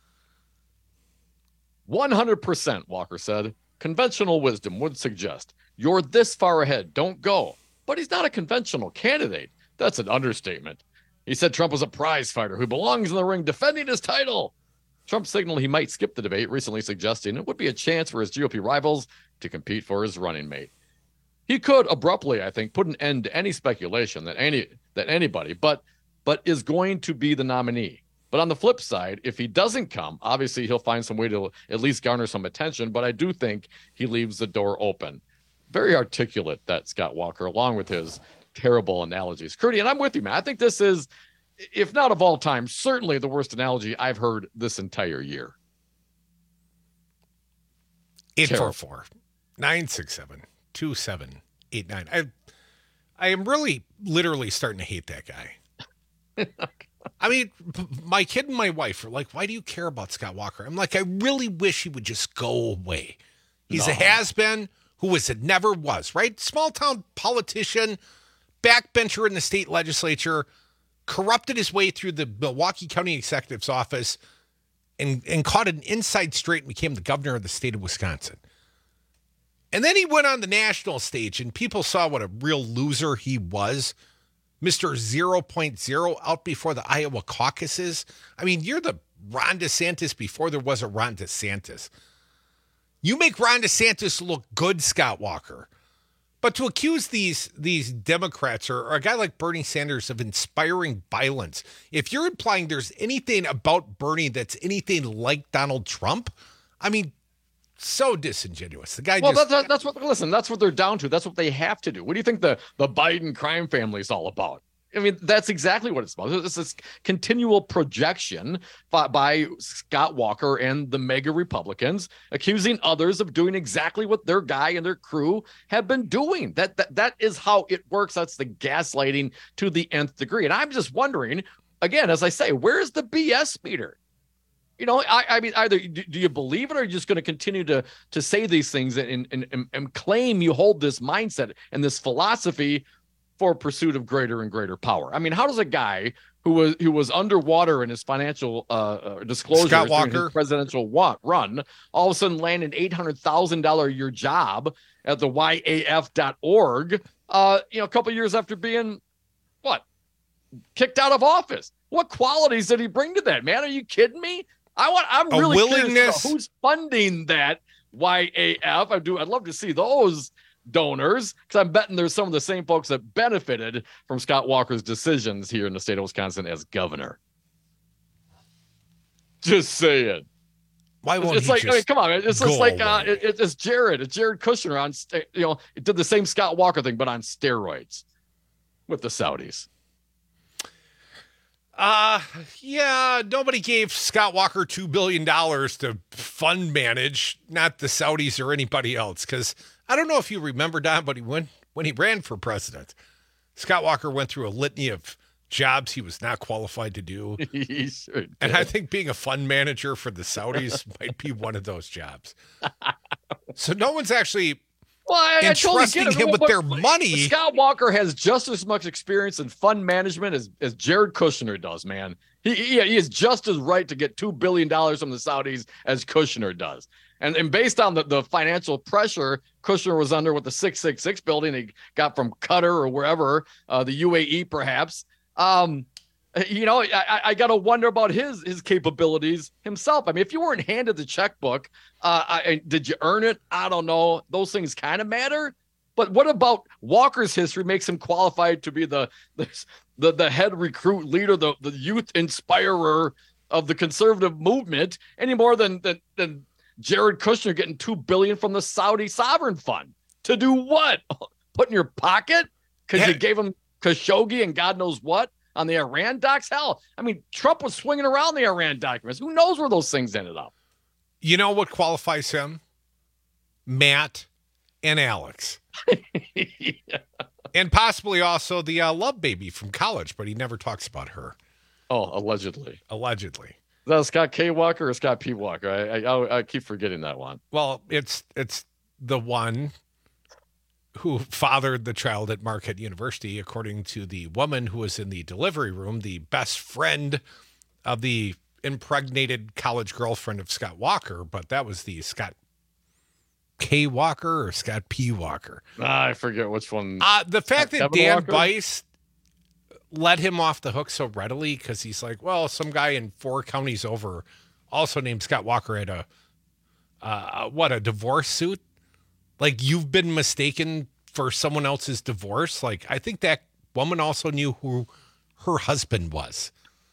one hundred percent, Walker said. Conventional wisdom would suggest you're this far ahead, don't go. But he's not a conventional candidate. That's an understatement. He said Trump was a prize fighter who belongs in the ring defending his title. Trump signaled he might skip the debate, recently suggesting it would be a chance for his G O P rivals to compete for his running mate. He could abruptly, I think, put an end to any speculation that any that anybody but but is going to be the nominee. But on the flip side, if he doesn't come, obviously he'll find some way to at least garner some attention. But I do think he leaves the door open. Very articulate, that Scott Walker, along with his terrible analogies. Curdy, and I'm with you, man. I think this is, if not of all time, certainly the worst analogy I've heard this entire year. eight four four, nine six seven, two seven eight nine. I I am really literally starting to hate that guy. I mean, my kid and my wife are like, why do you care about Scott Walker? I'm like, I really wish he would just go away. He's No. a has-been who was it never was, right? Small town politician, backbencher in the state legislature, corrupted his way through the Milwaukee County Executive's office and, and caught an inside straight and became the governor of the state of Wisconsin. And then he went on the national stage and people saw what a real loser he was. Mister zero point zero out before the Iowa caucuses. I mean, you're the Ron DeSantis before there was a Ron DeSantis. You make Ron DeSantis look good, Scott Walker. But to accuse these these Democrats or, or a guy like Bernie Sanders of inspiring violence, if you're implying there's anything about Bernie that's anything like Donald Trump, I mean, so disingenuous. The guy Well, just... that's, that's what, listen, that's what they're down to. That's what they have to do. What do you think the, the Biden crime family is all about? I mean, that's exactly what it's about. It's this continual projection by, by Scott Walker and the mega Republicans accusing others of doing exactly what their guy and their crew have been doing. That, that, that is how it works. That's the gaslighting to the nth degree. And I'm just wondering, again, as I say, where's the B S meter? You know, I, I mean, either do, do you believe it or are you just going to continue to to say these things and, and, and, and claim you hold this mindset and this philosophy for pursuit of greater and greater power? I mean, how does a guy who was who was underwater in his financial uh, uh, disclosure Scott during Walker. his presidential wa- run all of a sudden land an eight hundred thousand dollars a year job at the Y A F dot org, uh, you know, a couple years after being, what, kicked out of office? What qualities did he bring to that, man? Are you kidding me? I want. I'm A really willingness- curious about who's funding that Y A F. I do. I'd love to see those donors because I'm betting there's some of the same folks that benefited from Scott Walker's decisions here in the state of Wisconsin as governor. Just saying. Why won't it's he like? just I mean, come on. It's just go like uh, away? it, it's Jared. It's Jared Kushner on. st- You know, it did the same Scott Walker thing, but on steroids with the Saudis. Uh, yeah, nobody gave Scott Walker two billion dollars to fund manage, not the Saudis or anybody else. Because I don't know if you remember, Don, but he went, when he ran for president, Scott Walker went through a litany of jobs he was not qualified to do. He sure did. And I think being a fund manager for the Saudis might be one of those jobs. So no one's actually well, I, I entrusting totally him with but, their money. Scott Walker has just as much experience in fund management as, as Jared Kushner does, man. He, he, he is just as right to get two billion dollars from the Saudis as Kushner does. And, and based on the, the financial pressure Kushner was under with the six six six building he got from Qatar or wherever, uh, the U A E perhaps, um, you know, I, I got to wonder about his his capabilities himself. I mean, if you weren't handed the checkbook, uh, I, did you earn it? I don't know. Those things kind of matter. But what about Walker's history makes him qualified to be the the the, the head recruit leader, the, the youth inspirer of the conservative movement any more than than, than Jared Kushner getting two billion dollars from the Saudi sovereign fund? To do what? Put in your pocket? Because yeah. you gave him Khashoggi and God knows what on the Iran docs? Hell, I mean, Trump was swinging around the Iran documents. Who knows where those things ended up? You know what qualifies him? Matt and Alex. yeah. And possibly also the uh, love baby from college, but he never talks about her. Oh, allegedly. Allegedly. Is that Scott K. Walker or Scott P. Walker? I, I I keep forgetting that one. Well, it's it's the one who fathered the child at Marquette University, according to the woman who was in the delivery room, the best friend of the impregnated college girlfriend of Scott Walker. But that was the Scott K. Walker or Scott P. Walker. Ah, I forget which one. Uh, the fact that Kevin Dan Walker? Bice let him off the hook so readily because he's like, well, some guy in four counties over, also named Scott Walker, had a uh, what a divorce suit. Like, you've been mistaken for someone else's divorce. Like, I think that woman also knew who her husband was.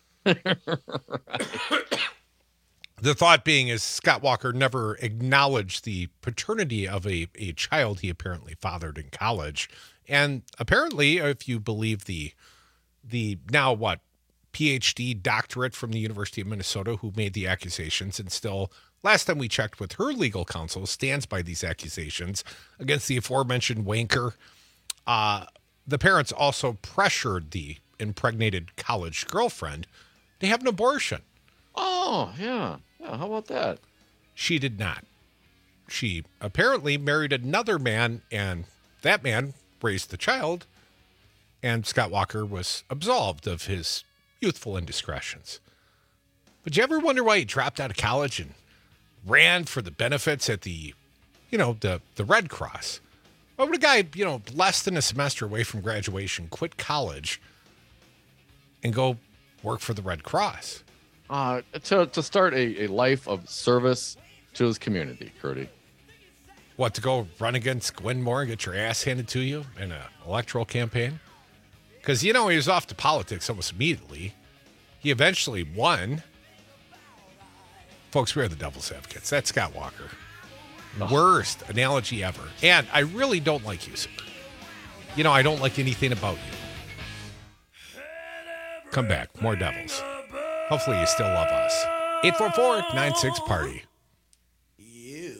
The thought being is Scott Walker never acknowledged the paternity of a, a child he apparently fathered in college. And apparently, if you believe the the now what P H D doctorate from the University of Minnesota who made the accusations, and still, last time we checked with her legal counsel, stands by these accusations against the aforementioned wanker. Uh, the parents also pressured the impregnated college girlfriend to have an abortion. Oh, yeah. Yeah, how about that? She did not. She apparently married another man, and that man raised the child, and Scott Walker was absolved of his youthful indiscretions. But you ever wonder why he dropped out of college and ran for the benefits at the, you know, the, the Red Cross? Why would a guy, you know, less than a semester away from graduation, quit college and go work for the Red Cross? Uh, to, to start a, a life of service to his community, Curdy. What, to go run against Gwen Moore and get your ass handed to you in an electoral campaign? Because, you know, he was off to politics almost immediately. He eventually won. Folks, we are the devil's advocates. That's Scott Walker. Oh. Worst analogy ever. And I really don't like you, sir. You know, I don't like anything about you. Come back. More Devils. Hopefully you still love us. eight four four, nine six, party. You.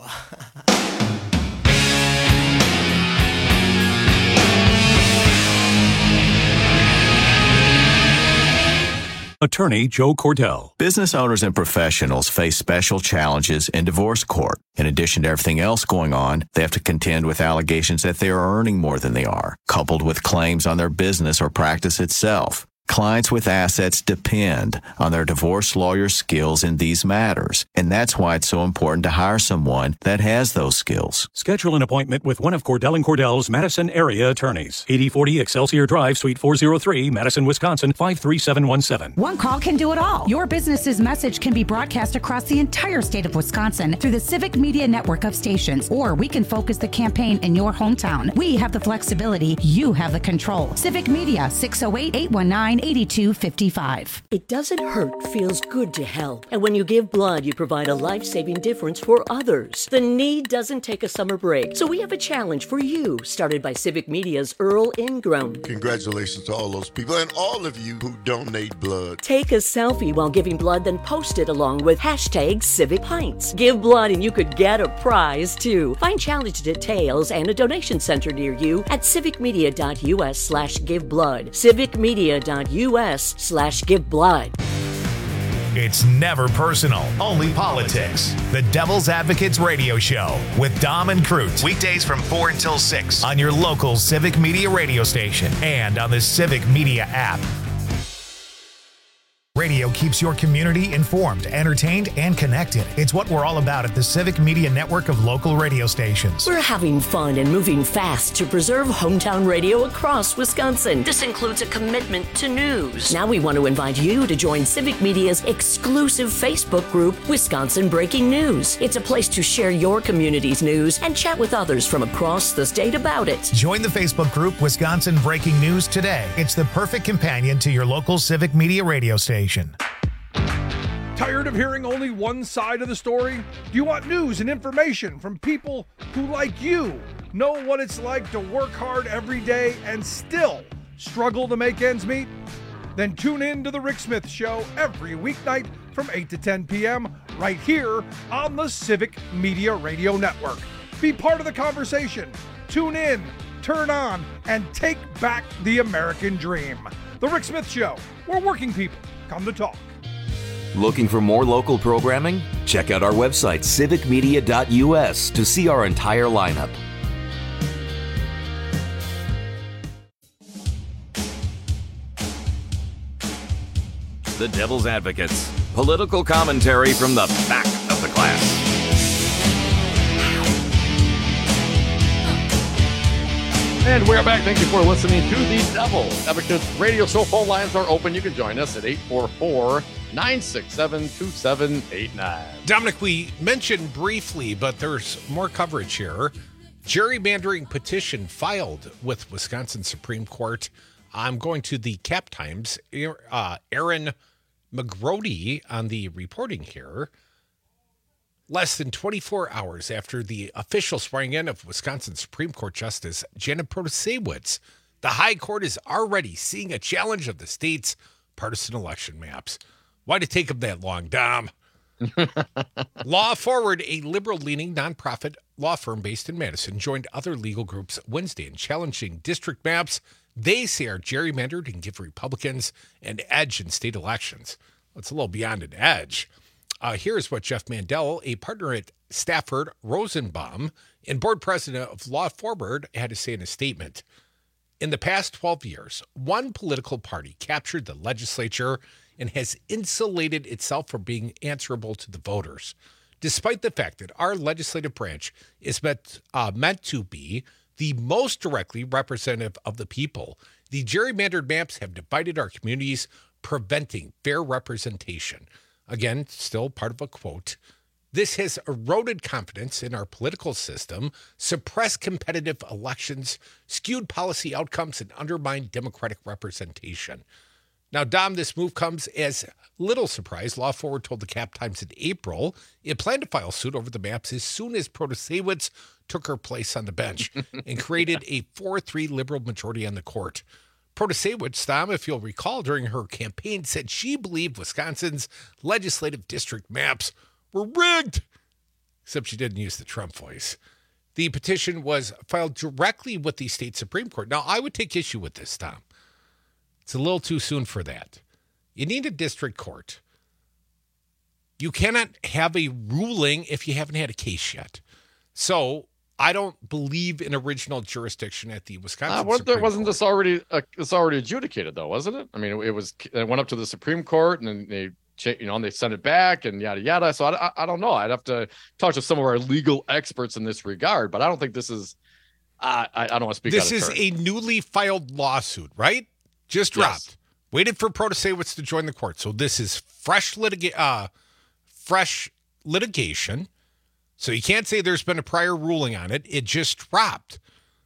Attorney Joe Cordell. Business owners and professionals face special challenges in divorce court. In addition to everything else going on, they have to contend with allegations that they are earning more than they are, coupled with claims on their business or practice itself. Clients with assets depend on their divorce lawyer's skills in these matters, and that's why it's so important to hire someone that has those skills. Schedule an appointment with one of Cordell and Cordell's Madison area attorneys. eighty forty Excelsior Drive, Suite four oh three, Madison, Wisconsin, five three seven one seven. One call can do it all. Your business's message can be broadcast across the entire state of Wisconsin through the Civic Media network of stations, or we can focus the campaign in your hometown. We have the flexibility. You have the control. Civic Media, six oh eight, eight one nine, eight two five five. It doesn't hurt, feels good to help. And when you give blood, you provide a life-saving difference for others. The need doesn't take a summer break. So we have a challenge for you, started by Civic Media's Earl Ingram. Congratulations to all those people and all of you who donate blood. Take a selfie while giving blood, then post it along with hashtag Civic Pints. Give blood and you could get a prize too. Find challenge details and a donation center near you at civicmedia.us slash give blood. civicmedia.us slash give blood. It's never personal, only politics. The Devil's Advocates Radio Show with Dom and Cruz. Weekdays from four until six on your local Civic Media radio station and on the Civic Media app. Radio keeps your community informed, entertained, and connected. It's what we're all about at the Civic Media network of local radio stations. We're having fun and moving fast to preserve hometown radio across Wisconsin. This includes a commitment to news. Now we want to invite you to join Civic Media's exclusive Facebook group, Wisconsin Breaking News. It's a place to share your community's news and chat with others from across the state about it. Join the Facebook group Wisconsin Breaking News today. It's the perfect companion to your local Civic Media radio station. Tired of hearing only one side of the story? Do you want news and information from people who, like you, know what it's like to work hard every day and still struggle to make ends meet? Then tune in to The Rick Smith Show every weeknight from eight to ten p.m. right here on the Civic Media Radio Network. Be part of the conversation. Tune in, turn on, and take back the American dream. The Rick Smith Show, where working people come to talk. Looking for more local programming? Check out our website, civic media dot u s, to see our entire lineup. The Devil's Advocates. Political commentary from the back of the class. And we are back. Thank you for listening to the Devil's Advocates Radio Show. Phone lines are open. You can join us at eight four four, nine six seven, two seven eight nine. Dominic, we mentioned briefly, but there's more coverage here. Gerrymandering petition filed with Wisconsin Supreme Court. I'm going to the Cap Times. Uh, Aaron McGrody on the reporting here. Less than twenty-four hours after the official swearing in of Wisconsin Supreme Court Justice Janet Protasiewicz, the High Court is already seeing a challenge of the state's partisan election maps. Why'd it take them that long, Dom? Law Forward, a liberal-leaning nonprofit law firm based in Madison, joined other legal groups Wednesday in challenging district maps they say are gerrymandered and give Republicans an edge in state elections. Well, it's a little beyond an edge. Uh, here's what Jeff Mandel, a partner at Stafford Rosenbaum and board president of Law Forward, had to say in a statement. In the past twelve years, one political party captured the legislature and has insulated itself from being answerable to the voters, despite the fact that our legislative branch is meant, uh, meant to be the most directly representative of the people. The gerrymandered maps have divided our communities, preventing fair representation. Again, still part of a quote. This has eroded confidence in our political system, suppressed competitive elections, skewed policy outcomes, and undermined democratic representation. Now, Dom, this move comes as little surprise. Law Forward told the Cap Times in April it planned to file suit over the maps as soon as Protasiewicz took her place on the bench and created a four three liberal majority on the court. Protasiewicz, Dom, if you'll recall, during her campaign, said she believed Wisconsin's legislative district maps were rigged, except she didn't use the Trump voice. The petition was filed directly with the state Supreme Court. Now, I would take issue with this, Dom. It's a little too soon for that. You need a district court. You cannot have a ruling if you haven't had a case yet. So I don't believe in original jurisdiction at the Wisconsin uh, what, Supreme wasn't Court. this already uh, it's already adjudicated though, wasn't it? I mean, it, it was it went up to the Supreme Court and then they you know and they sent it back and yada yada. So I, I, I don't know. I'd have to talk to some of our legal experts in this regard, but I don't think this is. Uh, I I don't want to speak. This out of is turn. a newly filed lawsuit, right? Just dropped. Yes. Waited for Protasiewicz to join the court. So this is fresh litiga- uh, fresh litigation. So you can't say there's been a prior ruling on it. It just dropped.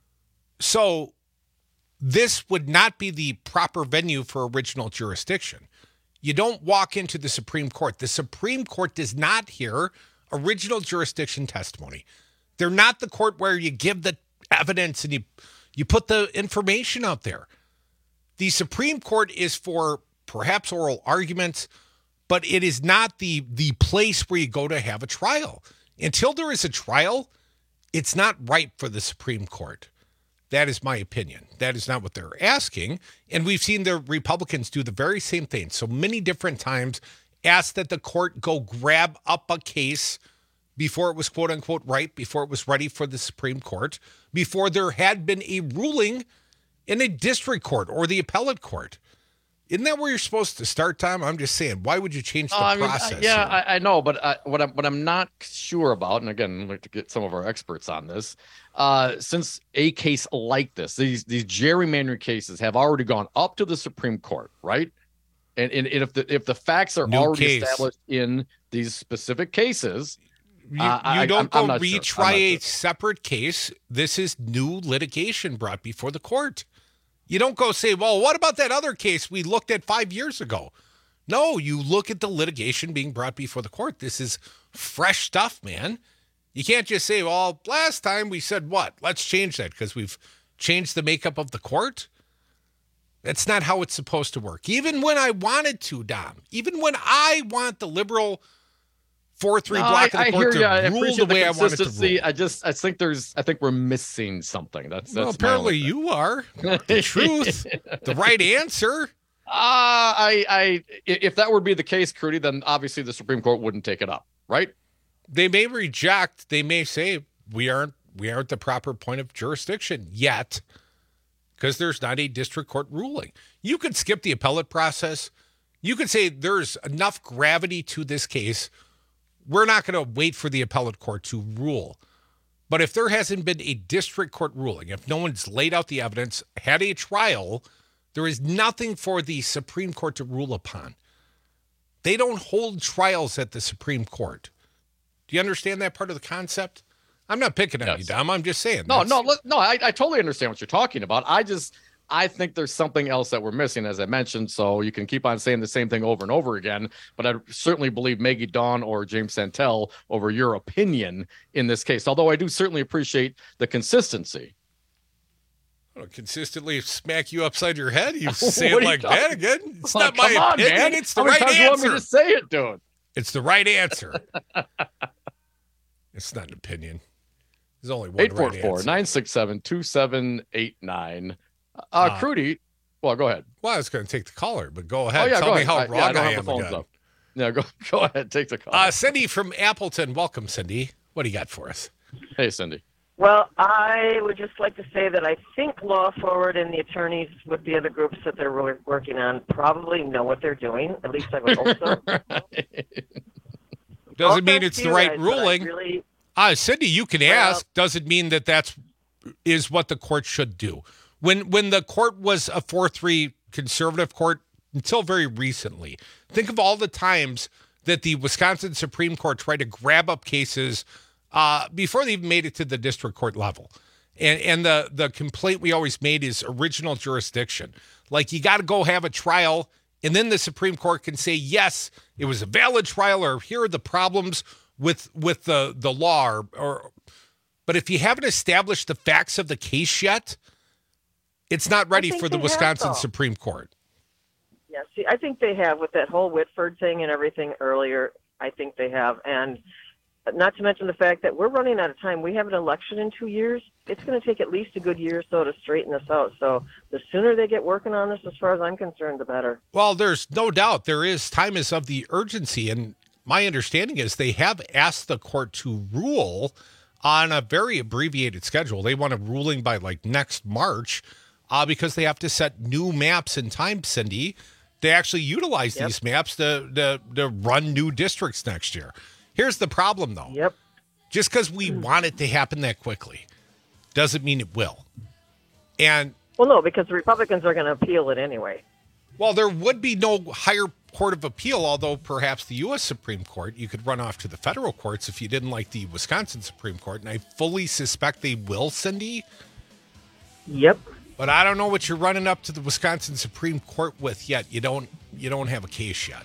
So this would not be the proper venue for original jurisdiction. You don't walk into the Supreme Court. The Supreme Court does not hear original jurisdiction testimony. They're not the court where you give the evidence and you you put the information out there. The Supreme Court is for perhaps oral arguments, but it is not the the place where you go to have a trial. Until there is a trial, it's not right for the Supreme Court. That is my opinion. That is not what they're asking. And we've seen the Republicans do the very same thing so many different times asked that the court go grab up a case before it was quote unquote right, before it was ready for the Supreme Court, before there had been a ruling in a district court or the appellate court. Isn't that where you're supposed to start, Tom? I'm just saying, why would you change the Uh, I mean, process? uh, yeah, here? I, I know, but uh, what I'm what I'm not sure about, and again, I'd like to get some of our experts on this. Uh, since a case like this, these these gerrymandering cases have already gone up to the Supreme Court, right? And and, and if the if the facts are New already case. established in these specific cases, You, uh, I- you don't I'm- I'm go not sure. retry I'm not a sure. separate case. This is new litigation brought before the court. You don't go say, well, what about that other case we looked at five years ago? No, you look at the litigation being brought before the court. This is fresh stuff, man. You can't just say, well, last time we said what? Let's change that because we've changed the makeup of the court. That's not how it's supposed to work. Even when I wanted to, Dom, even when I want the liberal four three No, block I, of the I court hear you. I to rule appreciate the way the I want it to consistency. rule. I just I think there's I think we're missing something. That's that's Well, my apparently only thing. you are. The truth, the right answer. Uh, I, I, if that would be the case, Crudy, then obviously the Supreme Court wouldn't take it up, right? They may reject. They may say we aren't we aren't the proper point of jurisdiction yet, because there's not a district court ruling. You could skip the appellate process. You could say there's enough gravity to this case. We're not going to wait for the appellate court to rule. But if there hasn't been a district court ruling, if no one's laid out the evidence, had a trial, there is nothing for the Supreme Court to rule upon. They don't hold trials at the Supreme Court. Do you understand that part of the concept? I'm not picking on Yes. you, Dom. I'm just saying. No, that's- no, look, no. I, I totally understand what you're talking about. I just, I think there's something else that we're missing, as I mentioned. So you can keep on saying the same thing over and over again, but I certainly believe Maggie Dawn or James Santel over your opinion in this case. Although I do certainly appreciate the consistency. I'll consistently smack you upside your head. You say What it are you like talking- that again. It's Oh, not my come on, opinion. man. It's the How many right times do you want me answer. to say it, dude? It's the right answer. It's not an opinion. There's only one eight four right four, answer. nine six seven, two seven eight nine. Uh, Uh, Crudy, well, go ahead. Well, I was going to take the caller, but go ahead. Oh, yeah, Tell go me ahead. how I- wrong yeah, I I, don't have am the phones again. up. Yeah, go go ahead. Take the call. Uh, Cindy from Appleton. Welcome, Cindy. What do you got for us? Hey, Cindy. Well, I would just like to say that I think Law Forward and the attorneys with the other groups that they're really working on probably know what they're doing. At least I would hope so. Doesn't mean thanks it's to the you right guys, but I ruling. really- Uh, Cindy, you can Well- ask. Doesn't mean that that's is what the court should do. When when the court was a four three conservative court until very recently, think of all the times that the Wisconsin Supreme Court tried to grab up cases uh, before they even made it to the district court level. And and the the complaint we always made is original jurisdiction. Like you got to go have a trial, and then the Supreme Court can say, yes, it was a valid trial, or here are the problems with with the the law. Or, or but if you haven't established the facts of the case yet, it's not ready think for the they have, Wisconsin though. Supreme Court. Yeah, see, I think they have with that whole Whitford thing and everything earlier. I think they have, and not to mention the fact that we're running out of time. We have an election in two years. It's going to take at least a good year or so to straighten this out. So the sooner they get working on this, as far as I'm concerned, the better. Well, there's no doubt there is time is of the urgency. And my understanding is they have asked the court to rule on a very abbreviated schedule. They want a ruling by like next March uh, because they have to set new maps in time, Cindy. They actually utilize Yep. these maps to, to, to run new districts next year. Here's the problem, though. Yep. Just because we want it to happen that quickly doesn't mean it will. And Well, no, because the Republicans are going to appeal it anyway. well, there would be no higher court of appeal, although perhaps the U S Supreme Court, you could run off to the federal courts if you didn't like the Wisconsin Supreme Court. And I fully suspect they will, Cindy. Yep. But I don't know what you're running up to the Wisconsin Supreme Court with yet. You don't you don't have a case yet.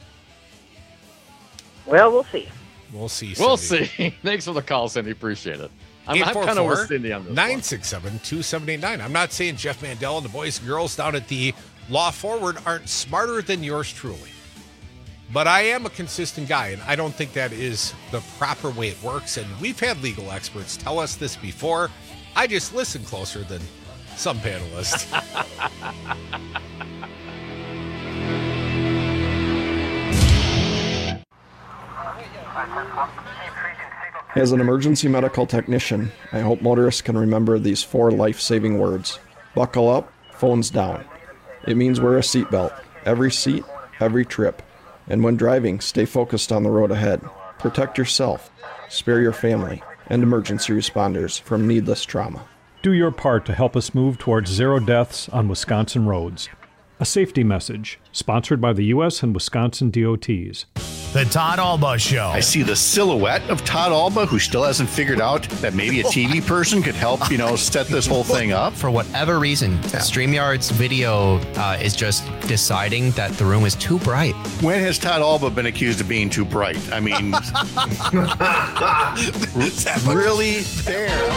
Well, we'll see. We'll see. We'll Cindy. see. Thanks for the call, Cindy. Appreciate it. I'm, I'm kind of with Cindy on this. nine six seven, two seven eight nine. I'm not saying Jeff Mandel and the boys and girls down at the Law Forward aren't smarter than yours truly. But I am a consistent guy, and I don't think that is the proper way it works. And we've had legal experts tell us this before. I just listen closer than some panelists. As an emergency medical technician, I hope motorists can remember these four life-saving words. Buckle up, phones down. It means wear a seatbelt, every seat, every trip. And when driving, stay focused on the road ahead. Protect yourself, spare your family, and emergency responders from needless trauma. Do your part to help us move towards zero deaths on Wisconsin roads. A safety message, sponsored by the U S and Wisconsin D O Ts. The Todd Alba Show. I see the silhouette of Todd Alba, who still hasn't figured out that maybe a T V person could help, you know, set this whole thing up. For whatever reason, yeah. StreamYard's video uh, is just deciding that the room is too bright. When has Todd Alba been accused of being too bright? I mean, really there.